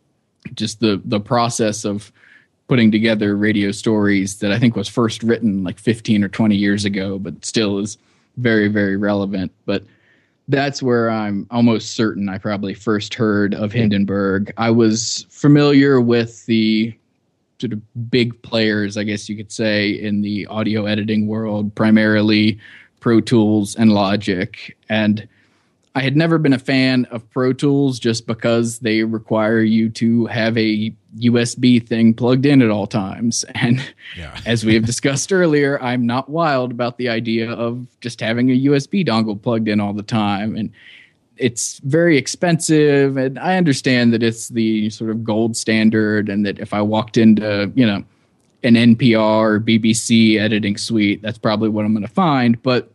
just the the process of putting together radio stories that I think was first written like fifteen or twenty years ago, but still is very, very relevant. But that's where I'm almost certain I probably first heard of Hindenburg. I was familiar with the sort of big players, I guess you could say, in the audio editing world, primarily Pro Tools and Logic. And I had never been a fan of Pro Tools just because they require you to have a U S B thing plugged in at all times. And yeah. As we have discussed earlier, I'm not wild about the idea of just having a U S B dongle plugged in all the time. And it's very expensive. And I understand that it's the sort of gold standard and that if I walked into, you know, an N P R or B B C editing suite, that's probably what I'm going to find. But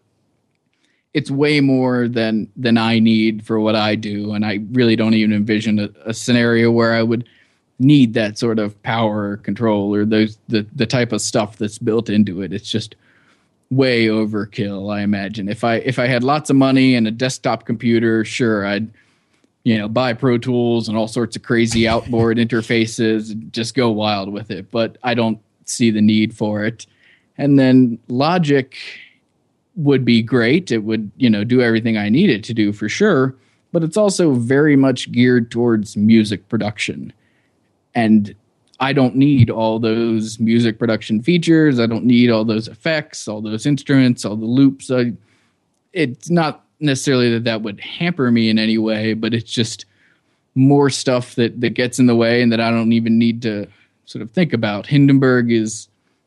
it's way more than than I need for what I do. And I really don't even envision a, a scenario where I would need that sort of power control or those the, the type of stuff that's built into it. It's just way overkill, I imagine. If I if I had lots of money and a desktop computer, sure, I'd you know buy Pro Tools and all sorts of crazy outboard interfaces and just go wild with it. But I don't see the need for it. And then Logic would be great. It would, you know, do everything I need it to do for sure, but it's also very much geared towards music production. And I don't need all those music production features. I don't need all those effects, all those instruments, all the loops. I, it's not necessarily that that would hamper me in any way, but it's just more stuff that, that gets in the way and that I don't even need to sort of think about. Hindenburg is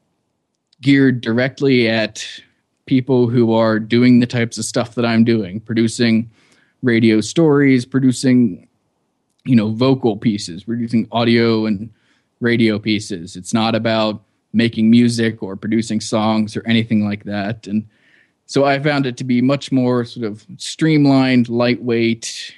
geared directly at people who are doing the types of stuff that I'm doing, producing radio stories, producing, you know, vocal pieces, producing audio and radio pieces. It's not about making music or producing songs or anything like that. And so I found it to be much more sort of streamlined, lightweight,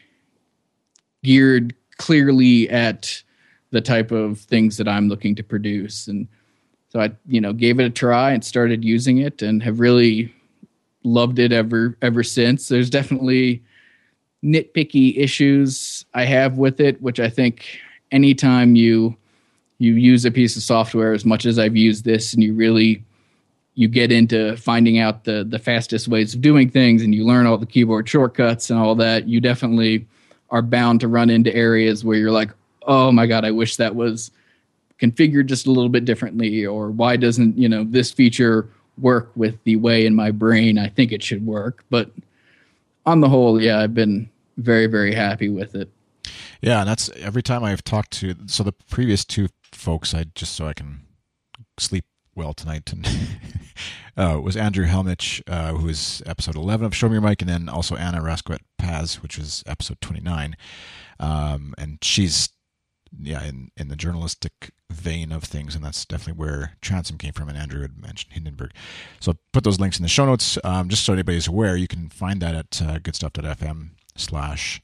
geared clearly at the type of things that I'm looking to produce. And so I, you know, gave it a try and started using it and have really loved it ever ever since. There's definitely nitpicky issues I have with it, which I think anytime you you use a piece of software as much as I've used this and you really you get into finding out the the fastest ways of doing things and you learn all the keyboard shortcuts and all that, you definitely are bound to run into areas where you're like, oh my God, I wish that was configured just a little bit differently, or why doesn't, you know, this feature work with the way in my brain I think it should work. But on the whole, yeah, I've been very, very happy with it. Yeah, and that's every time I've talked to, so the previous two folks, I just so I can sleep well tonight, and uh, was Andrew Helmich, uh, who was episode eleven of Show Me Your Mic, and then also Anna Raskowet-Paz, which was episode twenty-nine. Um, and she's, yeah, in, in the journalistic vein of things, and that's definitely where Transom came from, and Andrew had mentioned Hindenburg. So I'll put those links in the show notes, um, just so anybody's aware. You can find that at uh, goodstuff.fm slash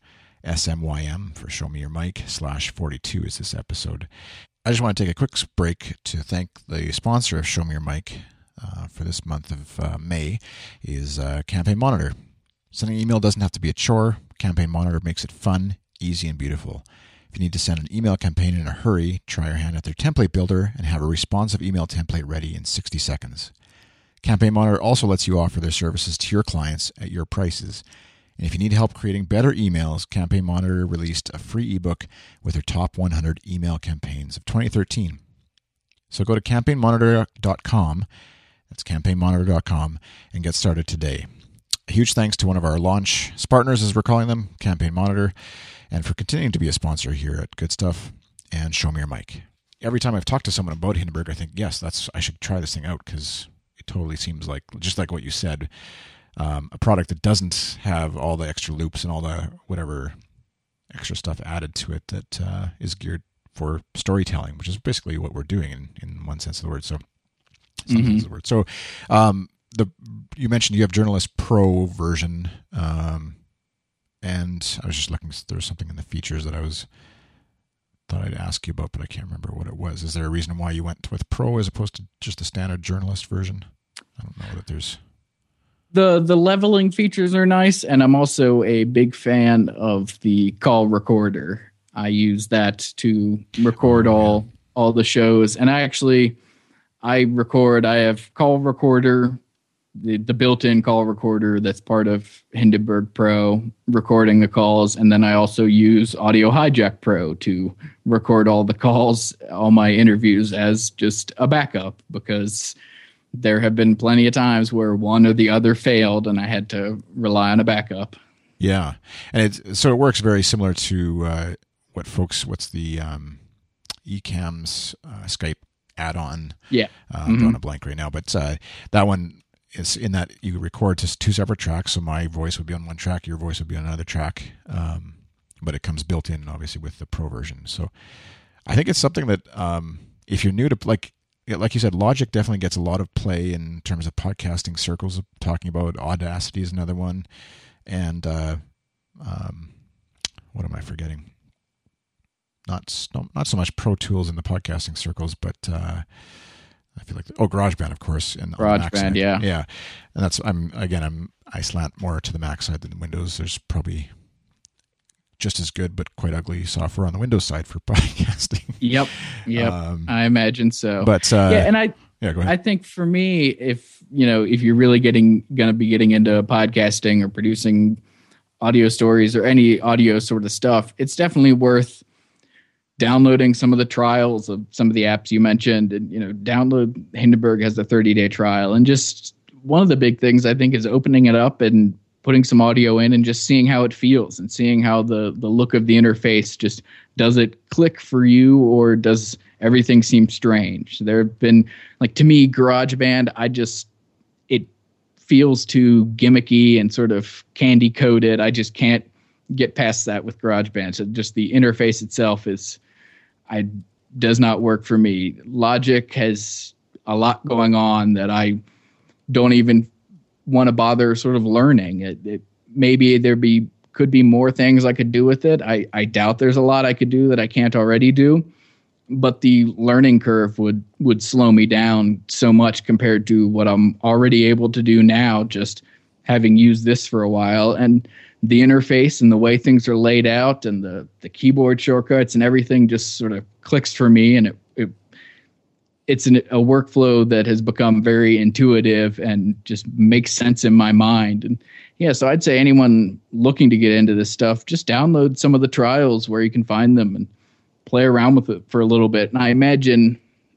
SMYM for Show Me Your Mic slash forty-two is this episode. I just want to take a quick break to thank the sponsor of Show Me Your Mic uh, for this month of uh, May is uh, Campaign Monitor. Sending an email doesn't have to be a chore. Campaign Monitor makes it fun, easy, and beautiful. If you need to send an email campaign in a hurry, try your hand at their template builder and have a responsive email template ready in sixty seconds. Campaign Monitor also lets you offer their services to your clients at your prices. And if you need help creating better emails, Campaign Monitor released a free ebook with their top one hundred email campaigns of twenty thirteen. So go to campaign monitor dot com, that's campaign monitor dot com, and get started today. A huge thanks to one of our launch partners, as we're calling them, Campaign Monitor, and for continuing to be a sponsor here at Good Stuff and Show Me Your Mic. Every time I've talked to someone about Hindenburg, I think, yes, that's I should try this thing out, because it totally seems like, just like what you said, Um, a product that doesn't have all the extra loops and all the whatever extra stuff added to it that uh, is geared for storytelling, which is basically what we're doing in, in one sense of the word. So, some mm-hmm. sense of the word. So, um, the you mentioned you have Journalist Pro version, um, and I was just looking. There was something in the features that I was thought I'd ask you about, but I can't remember what it was. Is there a reason why you went with Pro as opposed to just the standard Journalist version? I don't know that there's. The the leveling features are nice, and I'm also a big fan of the call recorder. I use that to record oh, all yeah. all the shows, and I actually I record. I have call recorder, the, the built-in call recorder that's part of Hindenburg Pro, recording the calls, and then I also use Audio Hijack Pro to record all the calls, all my interviews as just a backup, because there have been plenty of times where one or the other failed and I had to rely on a backup. Yeah. And it's, so it works very similar to uh, what folks, what's the um, Ecamm's uh, Skype add-on. Yeah. Uh, mm-hmm. I'm drawing a blank right now, but uh, that one is in that you record to two separate tracks. So my voice would be on one track, your voice would be on another track. Um, but it comes built in, obviously, with the Pro version. So I think it's something that um, if you're new to, like, like you said, Logic definitely gets a lot of play in terms of podcasting circles. Talking about Audacity is another one, and uh, um, what am I forgetting? Not not so much Pro Tools in the podcasting circles, but uh, I feel like oh, GarageBand, of course, and GarageBand, yeah, yeah, and that's I'm again I'm I slant more to the Mac side than Windows. There's probably just as good but quite ugly software on the Windows side for podcasting. Yep, yep. Um, I imagine so. But uh, yeah, and I, yeah, go ahead. I think for me, if you know, if you're really getting going to be getting into podcasting or producing audio stories or any audio sort of stuff, it's definitely worth downloading some of the trials of some of the apps you mentioned, and you know, download. Hindenburg has a thirty day trial, and just one of the big things I think is opening it up and putting some audio in and just seeing how it feels and seeing how the, the look of the interface, just does it click for you or does everything seem strange? There have been, like, to me, GarageBand, I just, it feels too gimmicky and sort of candy coated. I just can't get past that with GarageBand. So just the interface itself is, I does not work for me. Logic has a lot going on that I don't even want to bother sort of learning it, it. Maybe there be could be more things I could do with it. I, I doubt there's a lot I could do that I can't already do, but the learning curve would would slow me down so much compared to what I'm already able to do now, just having used this for a while. And the interface and the way things are laid out and the the keyboard shortcuts and everything just sort of clicks for me, and it, it it's an, a workflow that has become very intuitive and just makes sense in my mind. And yeah, so I'd say anyone looking to get into this stuff, just download some of the trials where you can find them and play around with it for a little bit. And I imagine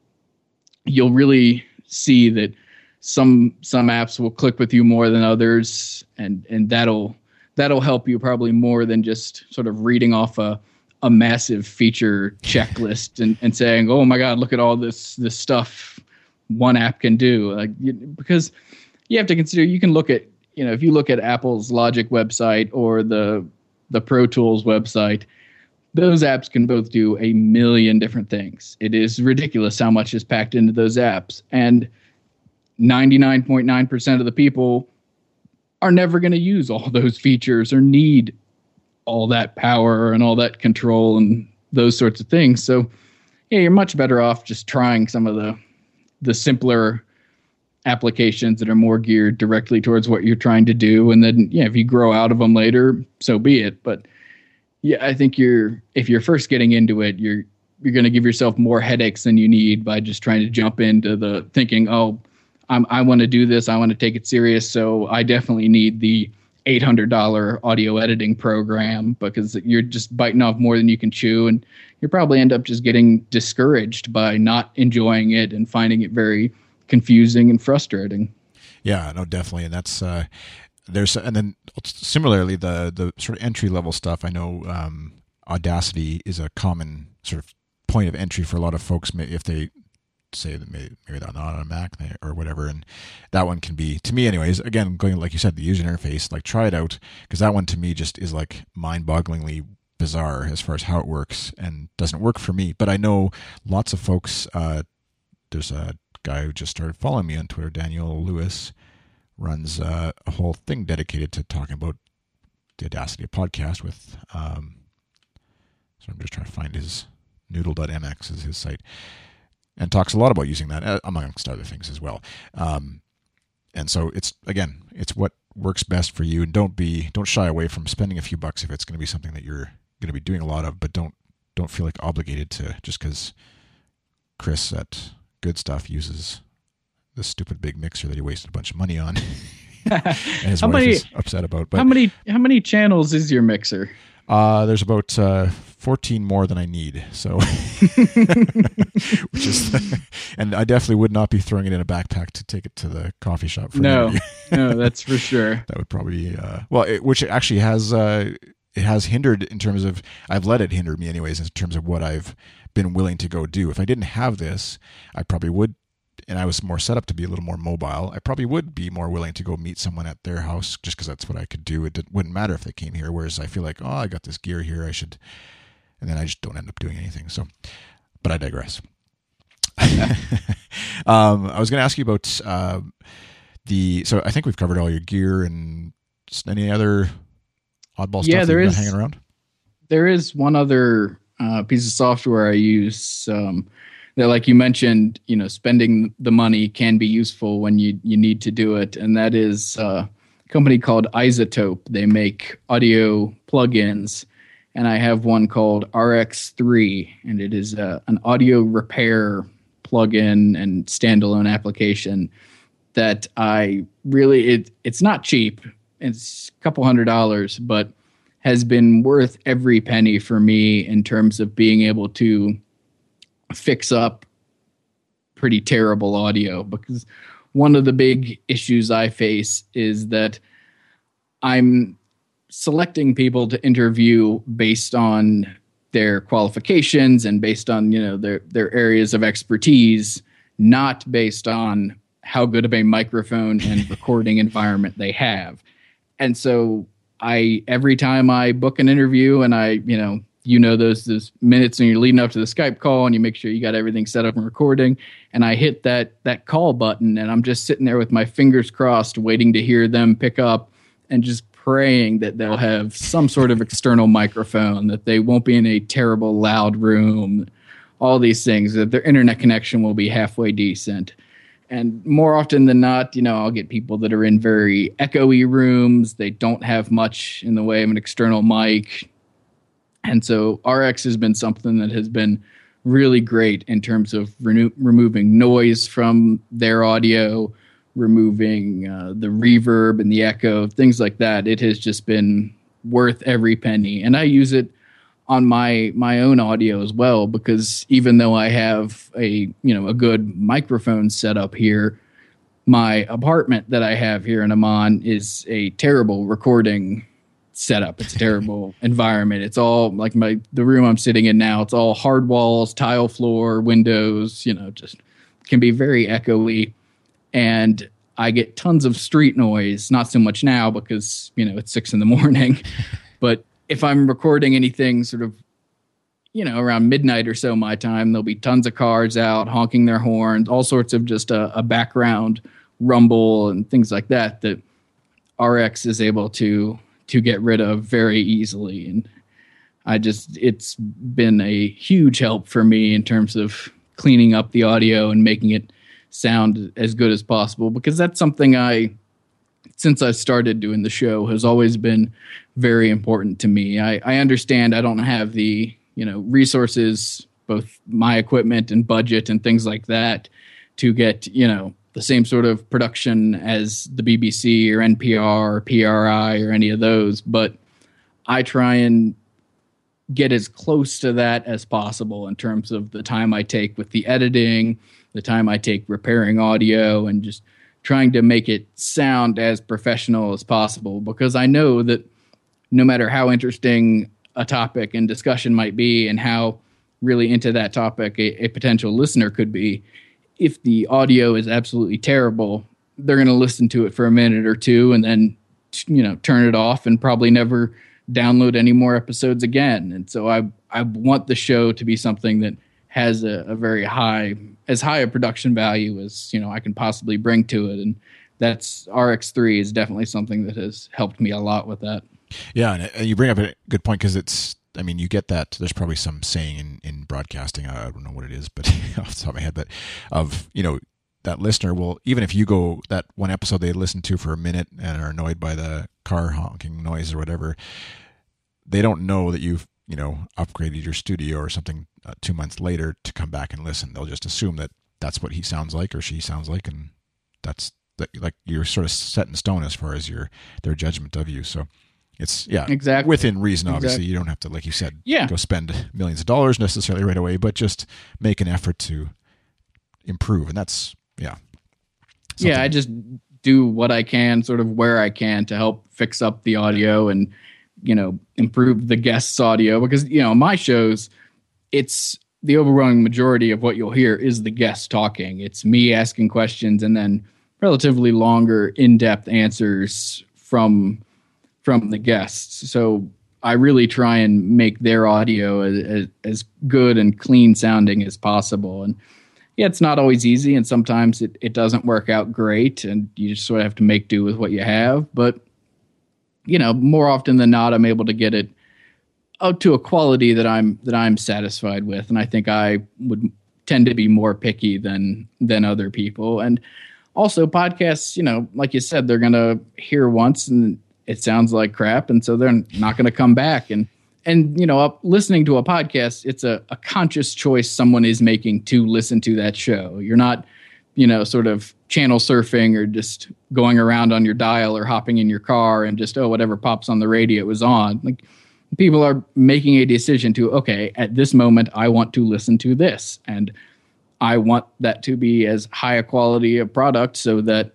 you'll really see that some some apps will click with you more than others, and and that'll that'll help you probably more than just sort of reading off a a massive feature checklist and, and saying, oh my God, look at all this this stuff one app can do. Like, because you have to consider, you can look at, you know, if you look at Apple's Logic website or the the Pro Tools website, those apps can both do a million different things. It is ridiculous how much is packed into those apps. And ninety-nine point nine percent of the people are never going to use all those features or need all that power and all that control and those sorts of things. So, yeah, you're much better off just trying some of the the simpler applications that are more geared directly towards what you're trying to do. And then, yeah, if you grow out of them later, so be it. But yeah, I think you're, if you're first getting into it, you're, you're going to give yourself more headaches than you need by just trying to jump into the thinking, oh, I'm, I want to do this. I want to take it serious. So I definitely need the eight hundred dollars audio editing program, because you're just biting off more than you can chew. And you probably end up just getting discouraged by not enjoying it and finding it very confusing and frustrating. Yeah, no, definitely. And that's, uh, there's, and then similarly, the, the sort of entry level stuff, I know, um, Audacity is a common sort of point of entry for a lot of folks if they say that maybe, maybe they're not on a Mac or whatever. And that one can be, to me anyways, again, going, like you said, the user interface, like try it out, because that one to me just is like mind bogglingly bizarre as far as how it works and doesn't work for me. But I know lots of folks, uh, there's a guy who just started following me on Twitter, Daniel Lewis, runs uh, a whole thing dedicated to talking about the Audacity podcast with, um, so I'm just trying to find his noodle dot m x is his site, and talks a lot about using that, amongst other things as well. Um, and so it's, again, it's what works best for you, and don't be, don't shy away from spending a few bucks if it's going to be something that you're going to be doing a lot of, but don't, don't feel like obligated to, just because Chris at Good Stuff uses this stupid big mixer that he wasted a bunch of money on and his how wife many, is upset about. But how many, how many channels is your mixer? Uh, there's about uh, fourteen more than I need, so which is, and I definitely would not be throwing it in a backpack to take it to the coffee shop for no, an no, that's for sure. That would probably be, uh, well, it, which actually has uh, it has hindered in terms of, I've let it hinder me anyways in terms of what I've been willing to go do. If I didn't have this, I probably would, and I was more set up to be a little more mobile, I probably would be more willing to go meet someone at their house just because that's what I could do. It didn't, wouldn't matter if they came here, whereas I feel like, oh, I got this gear here, I should, and then I just don't end up doing anything. So, but I digress. um, I was going to ask you about uh, the, so I think we've covered all your gear and just any other oddball stuff yeah, that there you've is, got hanging around? There is one other uh, piece of software I use, um, that, like you mentioned, you know, spending the money can be useful when you, you need to do it. And that is uh, a company called iZotope. They make audio plugins. And I have one called R X three, and it is uh, an audio repair plugin and standalone application that I really, it, it's not cheap. It's a couple hundred dollars, but has been worth every penny for me in terms of being able to fix up pretty terrible audio. Because one of the big issues I face is that I'm selecting people to interview based on their qualifications and based on, you know, their their areas of expertise, not based on how good of a microphone and recording environment they have. And so I, every time I book an interview and I, you know, you know, those, those minutes when you're leading up to the Skype call and you make sure you got everything set up and recording, and I hit that, that call button and I'm just sitting there with my fingers crossed, waiting to hear them pick up and just praying that they'll have some sort of external microphone, that they won't be in a terrible loud room, all these things, that their internet connection will be halfway decent. And more often than not, you know, I'll get people that are in very echoey rooms. They don't have much in the way of an external mic. And so R X has been something that has been really great in terms of reno- removing noise from their audio, removing uh, the reverb and the echo, things like that. It has just been worth every penny. And I use it on my my own audio as well, because even though I have a you know a good microphone setup here, my apartment that I have here in Amman is a terrible recording setup. It's a terrible environment. It's all like my the room I'm sitting in now. It's all hard walls, tile floor, windows. You know, just can be very echoey, and I get tons of street noise. Not so much now because you know it's six in the morning, but if I'm recording anything sort of, you know, around midnight or so my time, there'll be tons of cars out honking their horns, all sorts of just a, a background rumble and things like that that R X is able to to get rid of very easily. And I just, it's been a huge help for me in terms of cleaning up the audio and making it sound as good as possible, because that's something I, since I started doing the show, has always been very important to me. I, I understand I don't have the, you know, resources, both my equipment and budget and things like that, to get, you know, the same sort of production as the B B C or N P R or P R I or any of those. But I try and get as close to that as possible in terms of the time I take with the editing, the time I take repairing audio, and just trying to make it sound as professional as possible, because I know that no matter how interesting a topic and discussion might be and how really into that topic a, a potential listener could be, if the audio is absolutely terrible, they're going to listen to it for a minute or two and then, you know, turn it off and probably never download any more episodes again. And so I I want the show to be something that has a, a very high, as high a production value as, you know, I can possibly bring to it. And that's R X three is definitely something that has helped me a lot with that. Yeah. And you bring up a good point, because it's, I mean, you get that, there's probably some saying in, in broadcasting, I don't know what it is, but off the top of my head, but of, you know, that listener will, even if you go that one episode they listen to for a minute and are annoyed by the car honking noise or whatever, they don't know that you've, you know, upgraded your studio or something uh, two months later to come back and listen. They'll just assume that that's what he sounds like or she sounds like, and that's that, like you're sort of set in stone as far as your their judgment of you. So it's yeah, exactly within reason. Obviously, exactly. You don't have to, like you said, yeah. go spend millions of dollars necessarily right away, but just make an effort to improve, and that's yeah. Something. Yeah, I just do what I can, sort of where I can, to help fix up the audio and, you know, improve the guests' audio, because, you know, my shows, it's the overwhelming majority of what you'll hear is the guests talking. It's me asking questions and then relatively longer, in-depth answers from from the guests. So I really try and make their audio as, as good and clean sounding as possible. And yeah, it's not always easy, and sometimes it, it doesn't work out great, and you just sort of have to make do with what you have. But, you know, more often than not, I'm able to get it up to a quality that I'm that I'm satisfied with, and I think I would tend to be more picky than than other people. And also, podcasts, you know, like you said, they're gonna hear once and it sounds like crap, and so they're not gonna come back. And and you know, up, listening to a podcast, it's a, a conscious choice someone is making to listen to that show. You're not, you know, sort of channel surfing or just going around on your dial or hopping in your car and just, oh, whatever pops on the radio is on. Like, people are making a decision to, okay, at this moment, I want to listen to this. And I want that to be as high a quality of product so that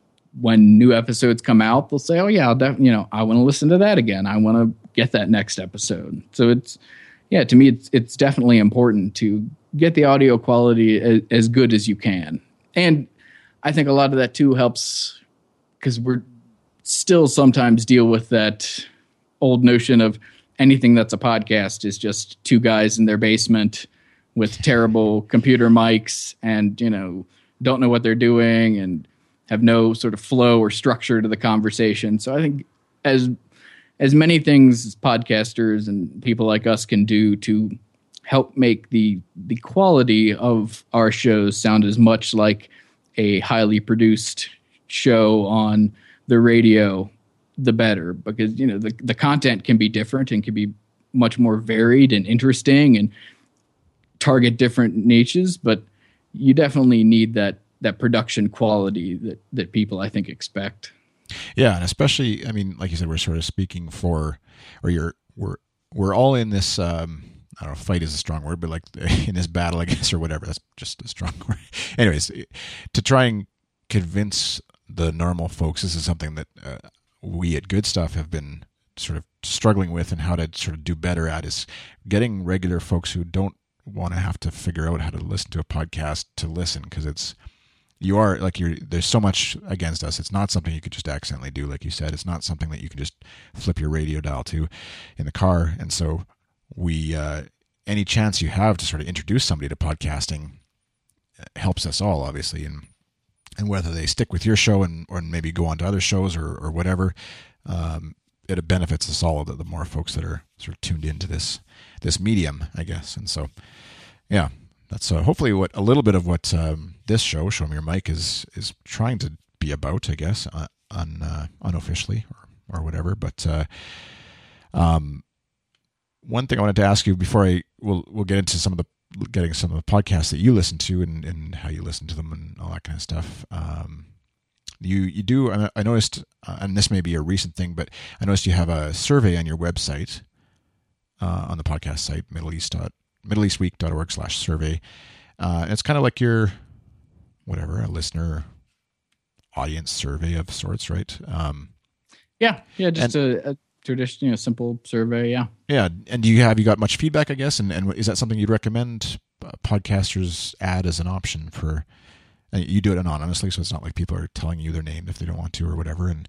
when new episodes come out, they'll say, oh, yeah, I'll def- you know, I want to listen to that again. I want to get that next episode. So it's, yeah, to me, it's it's definitely important to get the audio quality as, as good as you can. And I think a lot of that, too, helps because we're still sometimes deal with that old notion of anything that's a podcast is just two guys in their basement with terrible computer mics and, you know, don't know what they're doing and have no sort of flow or structure to the conversation. So I think as as many things as podcasters and people like us can do to help make the the quality of our shows sound as much like a highly produced show on the radio, the better, because, you know, the, the content can be different and can be much more varied and interesting and target different niches, but you definitely need that that production quality that, that people, I think, expect. Yeah, and especially, I mean, like you said, we're sort of speaking for, or you're, we're we're all in this, um, I don't know, fight is a strong word, but like in this battle, I guess, or whatever. That's just a strong word. Anyways, to try and convince the normal folks, this is something that uh, we at Good Stuff have been sort of struggling with, and how to sort of do better at, is getting regular folks who don't want to have to figure out how to listen to a podcast to listen, because it's, you are like, you're, there's so much against us. It's not something you could just accidentally do, like you said. It's not something that you can just flip your radio dial to in the car. And so we, uh, any chance you have to sort of introduce somebody to podcasting helps us all, obviously. And, and whether they stick with your show and, or maybe go on to other shows or, or whatever, um, it benefits us all, the, the more folks that are sort of tuned into this, this medium, I guess. And so, yeah, that's uh, hopefully what a little bit of what um, this show, Show Me Your Mic, is is trying to be about, I guess, uh, un, uh, unofficially or, or whatever. But uh, um, one thing I wanted to ask you before I we'll we'll get into some of the getting some of the podcasts that you listen to and, and how you listen to them and all that kind of stuff. Um, you you do I noticed, uh, and this may be a recent thing, but I noticed you have a survey on your website, uh, on the podcast site, Middle East dot middle east week dot org slash survey. Uh, and it's kind of like your, whatever, a listener audience survey of sorts, right? Um, yeah. Yeah. Just and, a, a traditional, you know, simple survey. Yeah. Yeah. And do you have, you got much feedback, I guess? And, and is that something you'd recommend podcasters add as an option for, and you do it anonymously, so it's not like people are telling you their name if they don't want to or whatever. And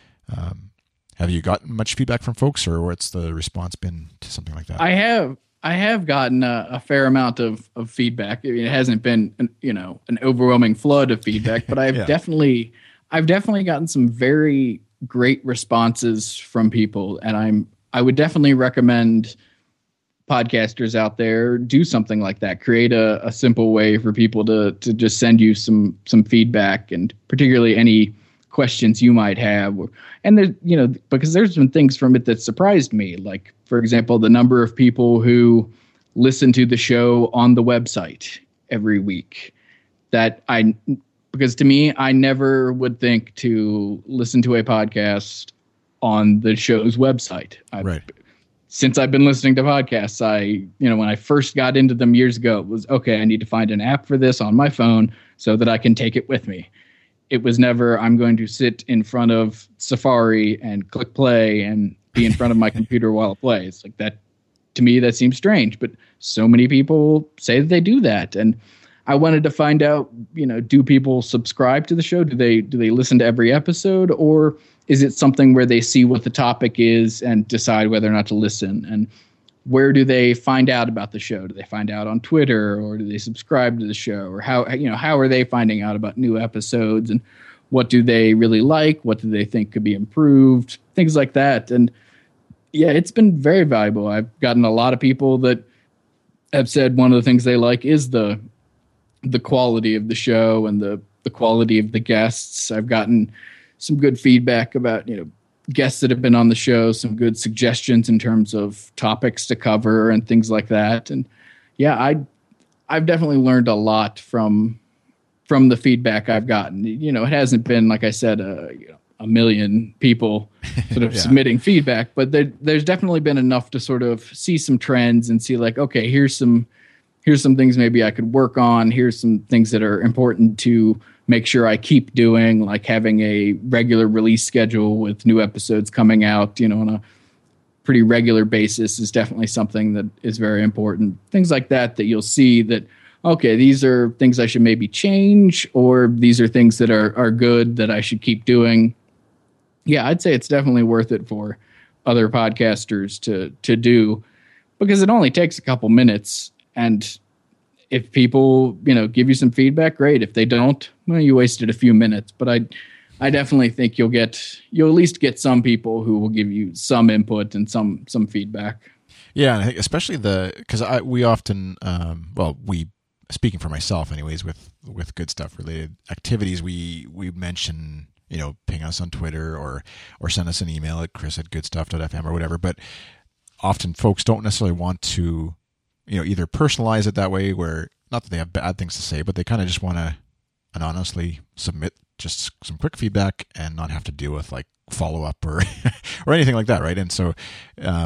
um, have you gotten much feedback from folks, or what's the response been to something like that? I have. I have gotten a, a fair amount of, of feedback. I mean, it hasn't been, an, you know, an overwhelming flood of feedback, but I've yeah. definitely, I've definitely gotten some very great responses from people, and I'm, I would definitely recommend podcasters out there do something like that. Create a, a simple way for people to to just send you some some feedback, and particularly any questions you might have. And there, you know, because there's some things from it that surprised me, like, for example, the number of people who listen to the show on the website every week. That I, because to me, I never would think to listen to a podcast on the show's website. I, right. Since I've been listening to podcasts, I, you know, when I first got into them years ago, it was, okay, I need to find an app for this on my phone so that I can take it with me. It was never, I'm going to sit in front of Safari and click play and be in front of my computer while it plays. Like that, to me, that seems strange, but so many people say that they do that. And I wanted to find out, you know, do people subscribe to the show? Do they, do they listen to every episode, or is it something where they see what the topic is and decide whether or not to listen? And where do they find out about the show? Do they find out on Twitter, or do they subscribe to the show? Or how, you know, how are they finding out about new episodes, and what do they really like? What do they think could be improved? Things like that. And yeah, it's been very valuable. I've gotten a lot of people that have said one of the things they like is the, the quality of the show and the, the quality of the guests. I've gotten some good feedback about, you know, guests that have been on the show, some good suggestions in terms of topics to cover and things like that. And yeah, I, I've definitely learned a lot from, from the feedback I've gotten. You know, it hasn't been, like I said, a, you know, a million people sort of yeah. submitting feedback, but there, there's definitely been enough to sort of see some trends and see like, okay, here's some, here's some things maybe I could work on. Here's some things that are important to make sure I keep doing, like having a regular release schedule with new episodes coming out, you know, on a pretty regular basis is definitely something that is very important. Things like that, that you'll see that, okay, these are things I should maybe change, or these are things that are, are good that I should keep doing. Yeah, I'd say it's definitely worth it for other podcasters to, to do, because it only takes a couple minutes. And if people, you know, give you some feedback, great. If they don't, well, you wasted a few minutes. But I, I definitely think you'll get, you'll at least get some people who will give you some input and some, some feedback. Yeah, and I think especially the, because I we often, um, well, we speaking for myself, anyways, with with Good Stuff related activities, we we mention, you know, ping us on Twitter or or send us an email at chris at goodstuff dot f m or whatever. But often folks don't necessarily want to, you know, either personalize it that way, where not that they have bad things to say, but they kind of just want to anonymously submit just some quick feedback and not have to deal with like follow up or or anything like that, right? And so uh,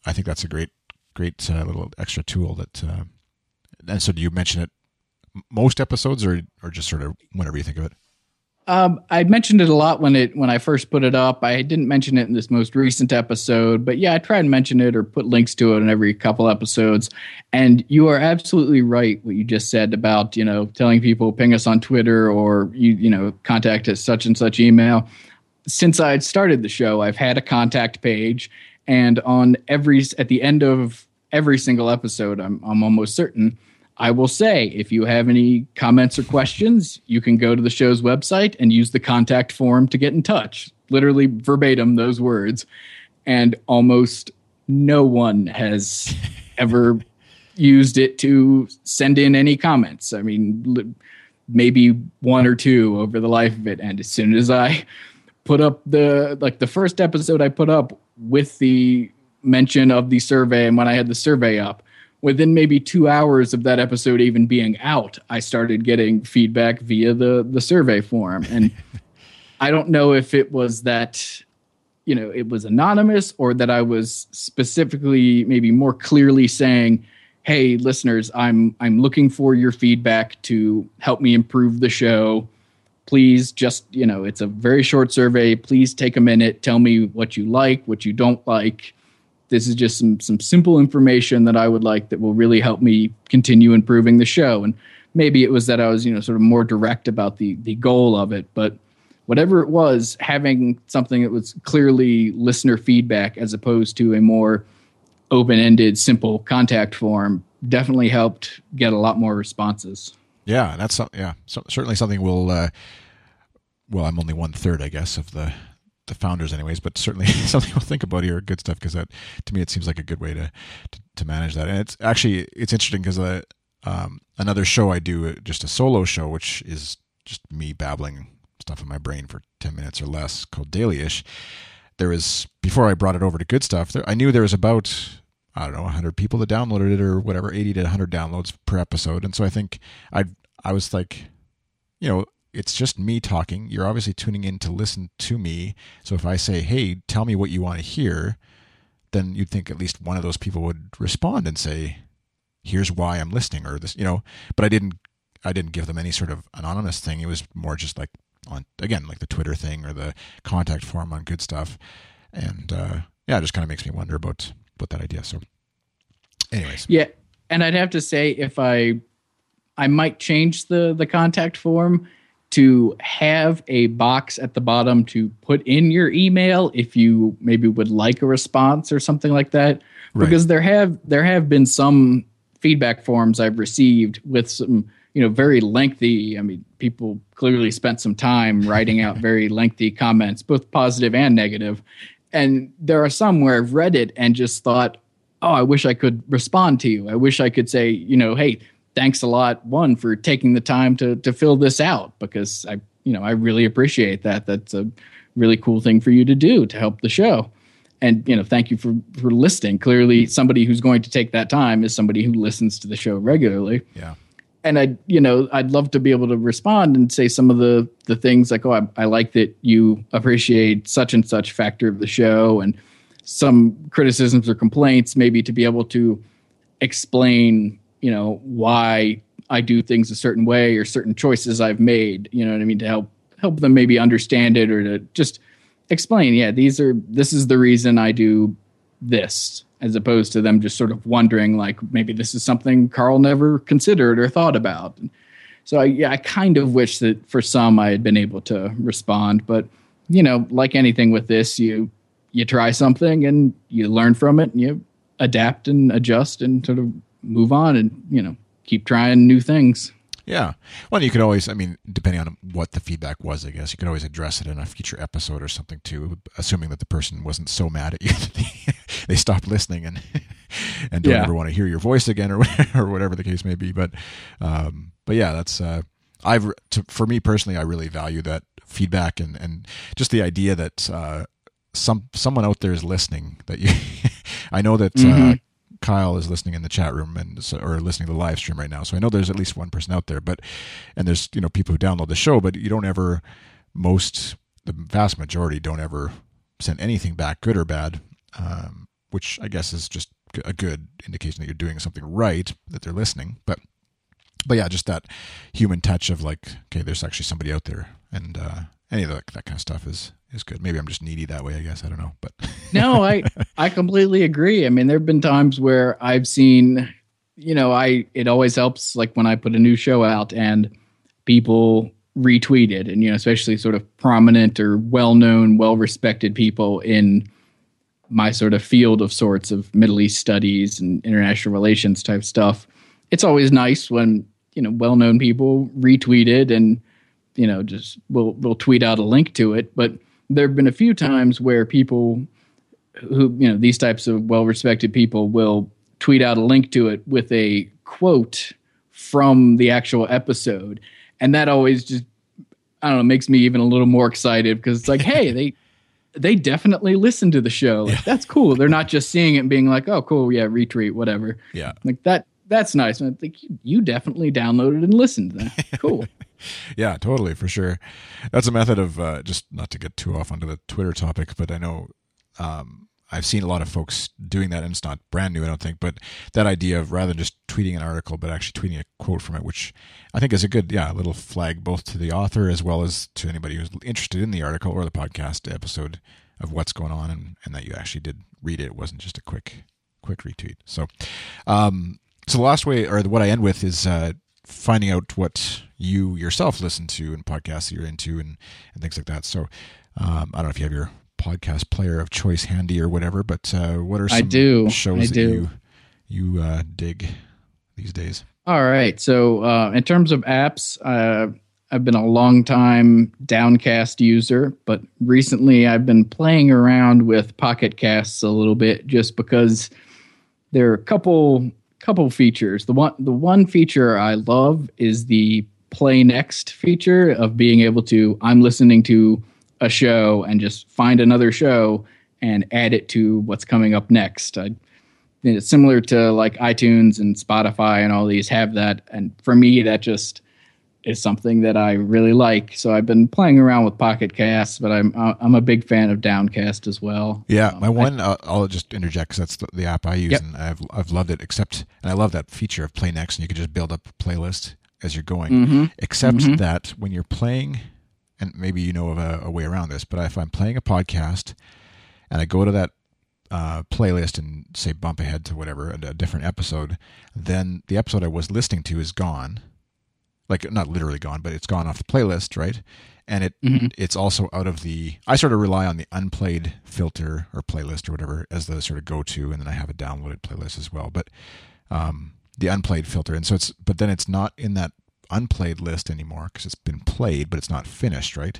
I think that's a great, great uh, little extra tool that, uh, and so do you mention it most episodes or, or just sort of whenever you think of it? Um, I mentioned it a lot when it when I first put it up. I didn't mention it in this most recent episode, but yeah, I try and mention it or put links to it in every couple episodes. And you are absolutely right what you just said about, you know, telling people ping us on Twitter or you you know contact us such and such email. Since I had started the show, I've had a contact page, and on every at the end of every single episode, I'm I'm almost certain I will say, if you have any comments or questions, you can go to the show's website and use the contact form to get in touch. Literally verbatim, those words. And almost no one has ever used it to send in any comments. I mean, maybe one or two over the life of it. And as soon as I put up the, like the first episode I put up with the mention of the survey, and when I had the survey up, within maybe two hours of that episode even being out, I started getting feedback via the, the survey form. And I don't know if it was that, you know, it was anonymous or that I was specifically maybe more clearly saying, hey, listeners, I'm I'm looking for your feedback to help me improve the show. Please just, you know, it's a very short survey. Please take a minute. Tell me what you like, what you don't like. This is just some some simple information that I would like that will really help me continue improving the show. And maybe it was that I was, you know, sort of more direct about the the goal of it. But whatever it was, having something that was clearly listener feedback as opposed to a more open-ended, simple contact form definitely helped get a lot more responses. Yeah, that's yeah so, certainly something we'll. Uh, well, I'm only one third, I guess, of the. the founders anyways, but certainly something we'll think about here, good stuff, because that to me it seems like a good way to to, to manage that. And it's actually it's interesting because uh, um, another show I do, just a solo show, which is just me babbling stuff in my brain for ten minutes or less, called Dailyish. There was, before I brought it over to Good Stuff, there, I knew there was about, I don't know, one hundred people that downloaded it or whatever, eighty to one hundred downloads per episode. And so I think I I was like, you know, it's just me talking. You're obviously tuning in to listen to me. So if I say, hey, tell me what you want to hear, then you'd think at least one of those people would respond and say, here's why I'm listening, or this, you know, but I didn't, I didn't give them any sort of anonymous thing. It was more just like on, again, like the Twitter thing or the contact form on Good Stuff. And, uh, yeah, it just kind of makes me wonder about, about that idea. So anyways. Yeah. And I'd have to say, if I, I might change the, the contact form to have a box at the bottom to put in your email if you maybe would like a response or something like that. Right. Because there have there have been some feedback forms I've received with some, you know, very lengthy, I mean, people clearly spent some time writing out very lengthy comments, both positive and negative. And there are some where I've read it and just thought, oh, I wish I could respond to you. I wish I could say, you know, hey, thanks a lot, one, for taking the time to to fill this out, because I, you know, I really appreciate that. That's a really cool thing for you to do to help the show. And, you know, thank you for, for listening. Clearly, somebody who's going to take that time is somebody who listens to the show regularly. Yeah. And I, you know, I'd love to be able to respond and say some of the the things like, oh, I, I like that you appreciate such and such factor of the show, and some criticisms or complaints, maybe to be able to explain, you know, why I do things a certain way or certain choices I've made, you know what I mean, to help help them maybe understand it, or to just explain, yeah, these are, this is the reason I do this, as opposed to them just sort of wondering, like, maybe this is something Carl never considered or thought about. So I, yeah, I kind of wish that for some I had been able to respond, but, you know, like anything with this, you, you try something and you learn from it and you adapt and adjust and sort of move on and, you know, keep trying new things. Yeah. Well, you could always, I mean, depending on what the feedback was, I guess, you could always address it in a future episode or something too, assuming that the person wasn't so mad at you that they, they stopped listening and and don't yeah. ever want to hear your voice again, or or whatever the case may be. But, um, but yeah, that's, uh, I've, to, for me personally, I really value that feedback and, and just the idea that, uh, some, someone out there is listening, that you, I know that, mm-hmm. uh, Kyle is listening in the chat room and so, or listening to the live stream right now. So I know there's at least one person out there, but, and there's, you know, people who download the show, but you don't ever, most, the vast majority don't ever send anything back, good or bad. Um, which I guess is just a good indication that you're doing something right, that they're listening. But but yeah, just that human touch of like, okay, there's actually somebody out there, and uh, any of that, that kind of stuff is is good. Maybe I'm just needy that way, I guess. I don't know, but no, I I completely agree. I mean, there have been times where I've seen, you know, I it always helps like when I put a new show out and people retweet it, and you know, especially sort of prominent or well-known, well-respected people in my sort of field of sorts of Middle East studies and international relations type stuff. It's always nice when, you know, well-known people retweet it and, you know, just we'll we'll tweet out a link to it. But there have been a few times where people who, you know, these types of well-respected people will tweet out a link to it with a quote from the actual episode. And that always just, I don't know, makes me even a little more excited because it's like, hey, they they definitely listen to the show. Like, yeah. That's cool. They're not just seeing it and being like, oh, cool, yeah, retweet, whatever. Yeah. Like that. That's nice. I think you definitely downloaded and listened to that. Cool. Yeah, totally, for sure. That's a method of, uh, just not to get too off onto the Twitter topic, but I know um, I've seen a lot of folks doing that, and it's not brand new, I don't think, but that idea of rather than just tweeting an article, but actually tweeting a quote from it, which I think is a good, yeah, little flag both to the author as well as to anybody who's interested in the article or the podcast episode of what's going on, and, and that you actually did read it. It wasn't just a quick, quick retweet. So, um, So the last way, or what I end with, is uh, finding out what you yourself listen to and podcasts that you're into and, and things like that. So um, I don't know if you have your podcast player of choice handy or whatever, but uh, what are some I do. shows I that do. you you uh, dig these days? All right. So uh, in terms of apps, uh, I've been a long time Downcast user, but recently I've been playing around with Pocket Casts a little bit just because there are a couple... couple features. The one the one feature I love is the play next feature of being able to, I'm listening to a show and just find another show and add it to what's coming up next. I, it's similar to like iTunes and Spotify and all these have that. And for me, that just is something that I really like. So I've been playing around with Pocket Casts, but I'm I'm a big fan of Downcast as well. Yeah, um, my one, I, uh, I'll just interject because that's the, the app I use, yep. and I've I've loved it. Except, and I love that feature of Play Next, and you can just build up a playlist as you're going. Mm-hmm. Except mm-hmm. that when you're playing, and maybe you know of a, a way around this, but if I'm playing a podcast and I go to that uh, playlist and say bump ahead to whatever, a, a different episode, then the episode I was listening to is gone. Like, not literally gone, but it's gone off the playlist, right? And it mm-hmm. it's also out of the... I sort of rely on the unplayed filter or playlist or whatever as the sort of go-to, and then I have a downloaded playlist as well. But um, the unplayed filter, and so it's... But then it's not in that unplayed list anymore because it's been played, but it's not finished, right?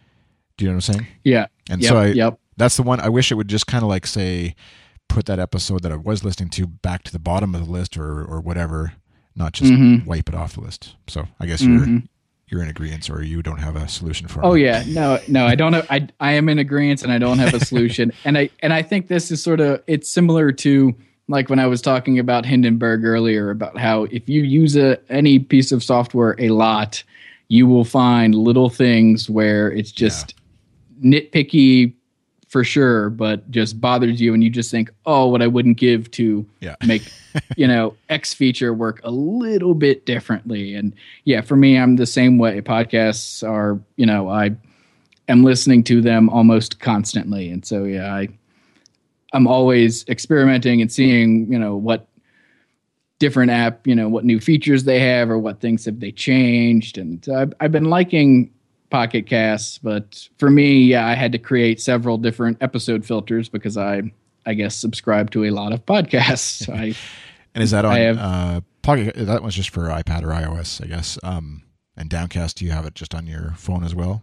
Do you know what I'm saying? Yeah. And yep, so I, yep. that's the one... I wish it would just kind of like say, put that episode that I was listening to back to the bottom of the list or or whatever... Not just mm-hmm. wipe it off the list. So I guess you're mm-hmm. you're in agreement, or you don't have a solution for it. Oh yeah, no, no, I don't have. I I am in agreement, and I don't have a solution. and I and I think this is sort of it's similar to like when I was talking about Hindenburg earlier about how if you use a any piece of software a lot, you will find little things where it's just yeah. nitpicky. For sure, but just bothers you, and you just think, "Oh, what I wouldn't give to yeah. make, you know, X feature work a little bit differently." And yeah, for me, I'm the same way. Podcasts are, you know, I am listening to them almost constantly, and so yeah, I, I'm always experimenting and seeing, you know, what different app, you know, what new features they have or what things have they changed, and so I've, I've been liking Pocket Casts, but for me, yeah, I had to create several different episode filters because I, I guess, subscribe to a lot of podcasts. I, and is that on I have, uh, Pocket? That one's just for iPad or iOS, I guess. Um, and Downcast, do you have it just on your phone as well?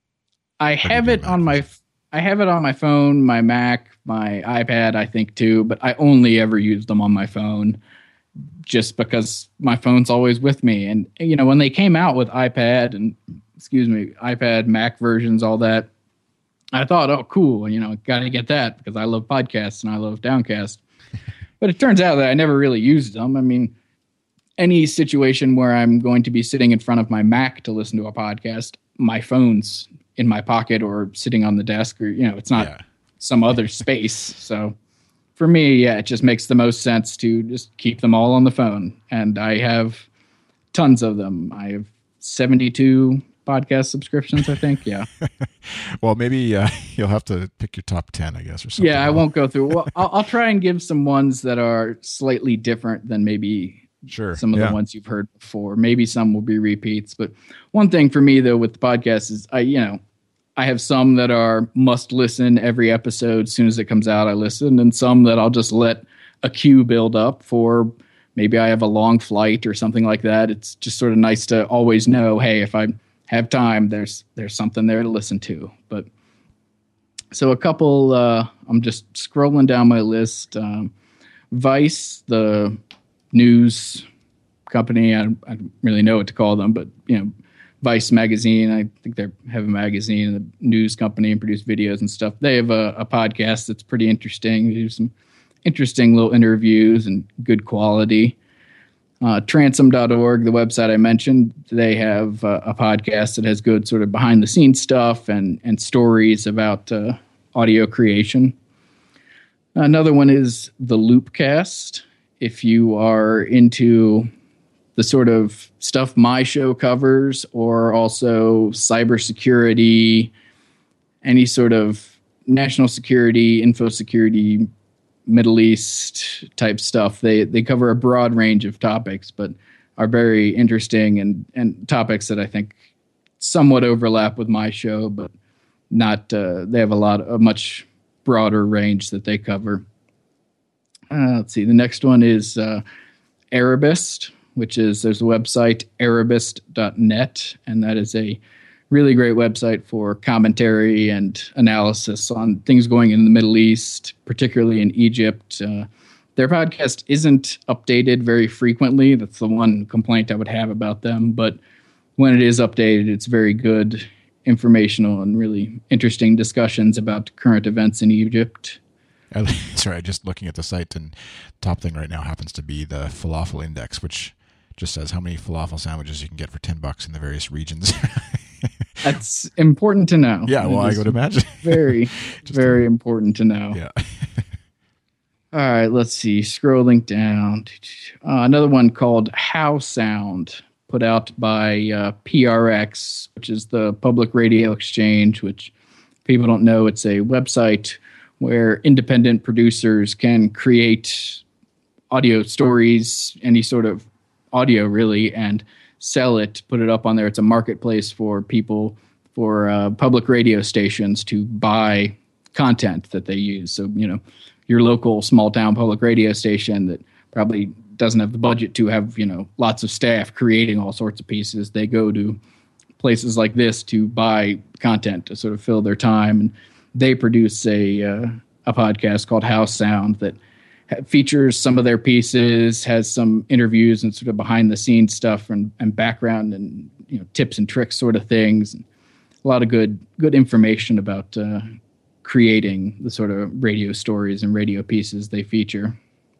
I have it on my, I have it on my phone, my Mac, my iPad, I think too, but I only ever use them on my phone. Just because my phone's always with me, and you know when they came out with iPad and excuse me, iPad, Mac versions, all that. I thought, oh, cool, you know, got to get that because I love podcasts and I love Downcast. But it turns out that I never really used them. I mean, any situation where I'm going to be sitting in front of my Mac to listen to a podcast, my phone's in my pocket or sitting on the desk, or you know, it's not yeah. some other space. So, for me, yeah, it just makes the most sense to just keep them all on the phone. And I have tons of them. I have seventy-two podcast subscriptions, I think. Yeah. Well, maybe uh, you'll have to pick your top ten, I guess, or something. Yeah, I won't go through. Well, I'll, I'll try and give some ones that are slightly different than maybe sure. some of yeah. the ones you've heard before. Maybe some will be repeats. But one thing for me, though, with the podcast is, I, you know, I have some that are must listen every episode. As soon as it comes out, I listen. And some that I'll just let a queue build up for. Maybe I have a long flight or something like that. It's just sort of nice to always know, hey, if I have time, there's there's something there to listen to. But so a couple, uh, I'm just scrolling down my list. Um, Vice, the news company, I, I don't really know what to call them, but you know, Vice magazine. I think they have a magazine and a news company and produce videos and stuff. They have a, a podcast that's pretty interesting. They do some interesting little interviews and good quality. Uh, transom dot org, the website I mentioned, they have uh, a podcast that has good sort of behind the scenes stuff and, and stories about uh, audio creation. Another one is the Loopcast. If you are into the sort of stuff my show covers, or also cybersecurity, any sort of national security, info security, Middle East type stuff. They they cover a broad range of topics, but are very interesting and, and topics that I think somewhat overlap with my show, but not. Uh, they have a lot a much broader range that they cover. Uh, let's see. The next one is uh, Arabist, which is there's a website arabist dot net, and that is a really great website for commentary and analysis on things going in the Middle East, particularly in Egypt. Uh, their podcast isn't updated very frequently. That's the one complaint I would have about them. But when it is updated, it's very good, informational, and really interesting discussions about current events in Egypt. Sorry, just looking at the site, and top thing right now happens to be the falafel index, which just says how many falafel sandwiches you can get for ten bucks in the various regions. That's important to know. Yeah, well, I would imagine. Very, very a, important to know. Yeah. All right, let's see. Scrolling down. Uh, another one called How Sound, put out by uh, P R X, which is the Public Radio Exchange, which people don't know. It's a website where independent producers can create audio stories, any sort of audio really, and sell it, put it up on there. It's a marketplace for people, for uh, public radio stations to buy content that they use. So, you know, your local small town public radio station that probably doesn't have the budget to have, you know, lots of staff creating all sorts of pieces. They go to places like this to buy content to sort of fill their time. And they produce a, uh, a podcast called How Sound that features some of their pieces, has some interviews and sort of behind the scenes stuff and, and background and, you know, tips and tricks sort of things. And a lot of good, good information about uh, creating the sort of radio stories and radio pieces they feature.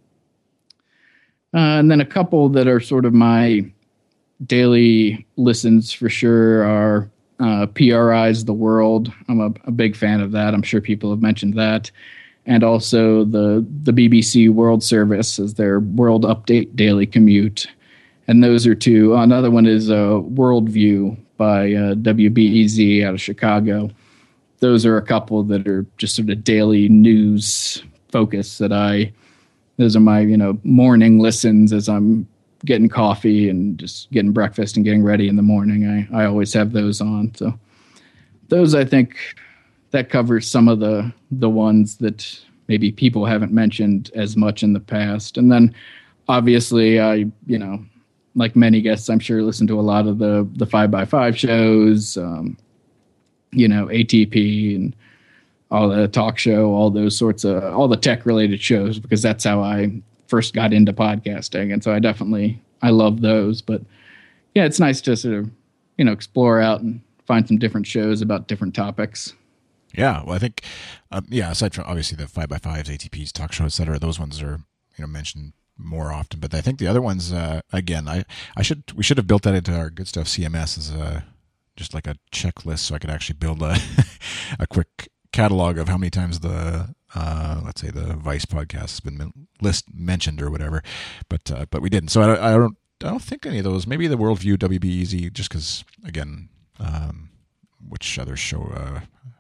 Uh, and then a couple that are sort of my daily listens for sure are uh, P R I's The World. I'm a, a big fan of that. I'm sure people have mentioned that. And also the the B B C World Service as their World Update Daily Commute. And those are two. Another one is uh, Worldview by uh, W B E Z out of Chicago. Those are a couple that are just sort of daily news focus that I, those are my, you know, morning listens as I'm getting coffee and just getting breakfast and getting ready in the morning. I, I always have those on. So those, I think, that covers some of the the ones that maybe people haven't mentioned as much in the past. And then obviously I, you know, like many guests, I'm sure listen to a lot of the the five by five shows, um, you know, A T P and all the talk show, all those sorts of, all the tech related shows, because that's how I first got into podcasting. And so I definitely, I love those. But yeah, it's nice to sort of, you know, explore out and find some different shows about different topics. Yeah, well, I think, um, yeah, aside from obviously the five by fives, A T Ps, talk show, et cetera, those ones are, you know, mentioned more often. But I think the other ones, uh, again, I, I should, we should have built that into our Good Stuff C M S as a, just like a checklist so I could actually build a, a quick catalog of how many times the uh, let's say the Vice podcast has been men- list mentioned or whatever, but uh, but we didn't. So I, I don't I don't think any of those. Maybe the Worldview W B E Z, just because again, um, which other show? Uh,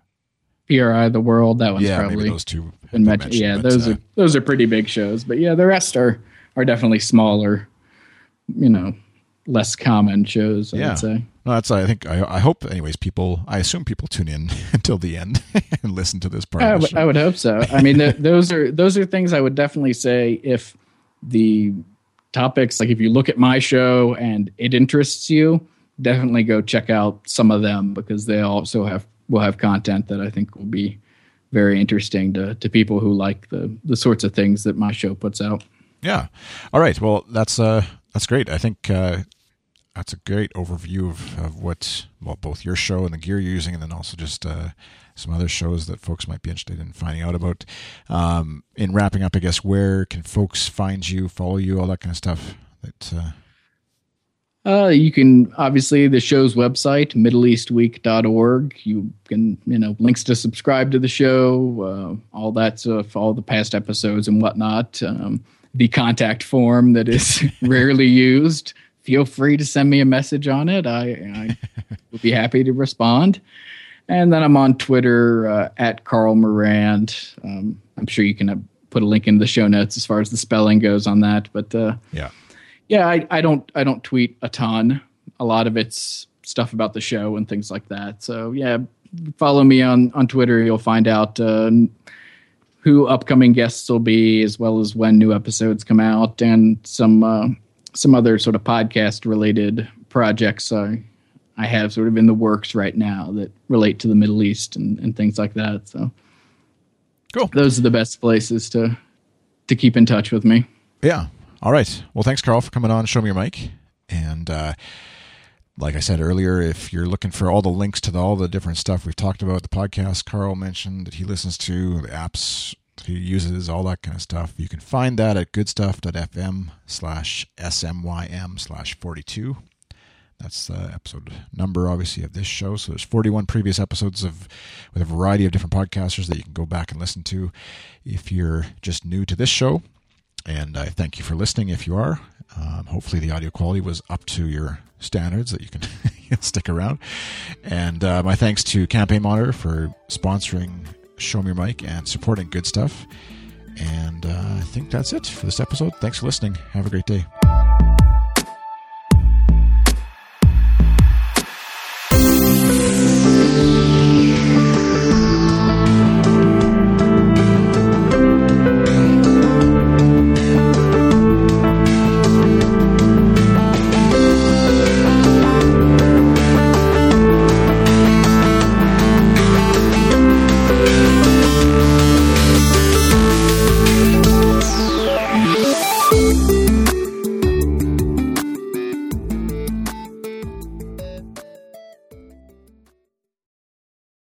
P R I The World. That one's yeah, probably maybe those two. been mentioned. Yeah, but, those uh, are those are pretty big shows. But yeah, the rest are are definitely smaller. You know, less common shows. I yeah. would say. No, that's. I think. I, I hope. Anyways, people. I assume people tune in until the end and listen to this part. I, of the w- show. I would hope so. I mean, th- those are those are things I would definitely say if the topics, like if you look at my show and it interests you, definitely go check out some of them, because they also have will have content that I think will be very interesting to to people who like the the sorts of things that my show puts out. Yeah. All right. Well, that's uh that's great. I think. Uh, That's a great overview of, of what, well, both your show and the gear you're using, and then also just uh, some other shows that folks might be interested in finding out about. Um, in wrapping up, I guess, where can folks find you, follow you, all that kind of stuff? That uh... Uh, you can, obviously, the show's website, middle east week dot org. You can, you know, links to subscribe to the show, uh, all that stuff, all the past episodes and whatnot. Um, the contact form that is rarely used. Feel free to send me a message on it. I, I would be happy to respond. And then I'm on Twitter uh, at Carl Morand. Um, I'm sure you can uh, put a link in the show notes as far as the spelling goes on that. But uh, yeah, yeah, I, I don't I don't tweet a ton. A lot of it's stuff about the show and things like that. So yeah, follow me on, on Twitter. You'll find out uh, who upcoming guests will be, as well as when new episodes come out, and some. Uh, some other sort of podcast related projects I, I have sort of in the works right now that relate to the Middle East and, and things like that. So cool. Those are the best places to, to keep in touch with me. Yeah. All right. Well, thanks, Carl, for coming on. Show me your mic. And, uh, like I said earlier, if you're looking for all the links to the, all the different stuff we've talked about, the podcast Carl mentioned that he listens to, the apps he uses, all that kind of stuff, you can find that at goodstuff.fm slash smym slash 42. That's the episode number, obviously, of this show. So there's forty-one previous episodes of with a variety of different podcasters that you can go back and listen to if you're just new to this show. And I thank you for listening if you are. Um, hopefully the audio quality was up to your standards that you can stick around. And uh, my thanks to Campaign Monitor for sponsoring Show Me Your Mic and supporting Good Stuff. And uh, I think that's it for this episode. Thanks for listening. Have a great day.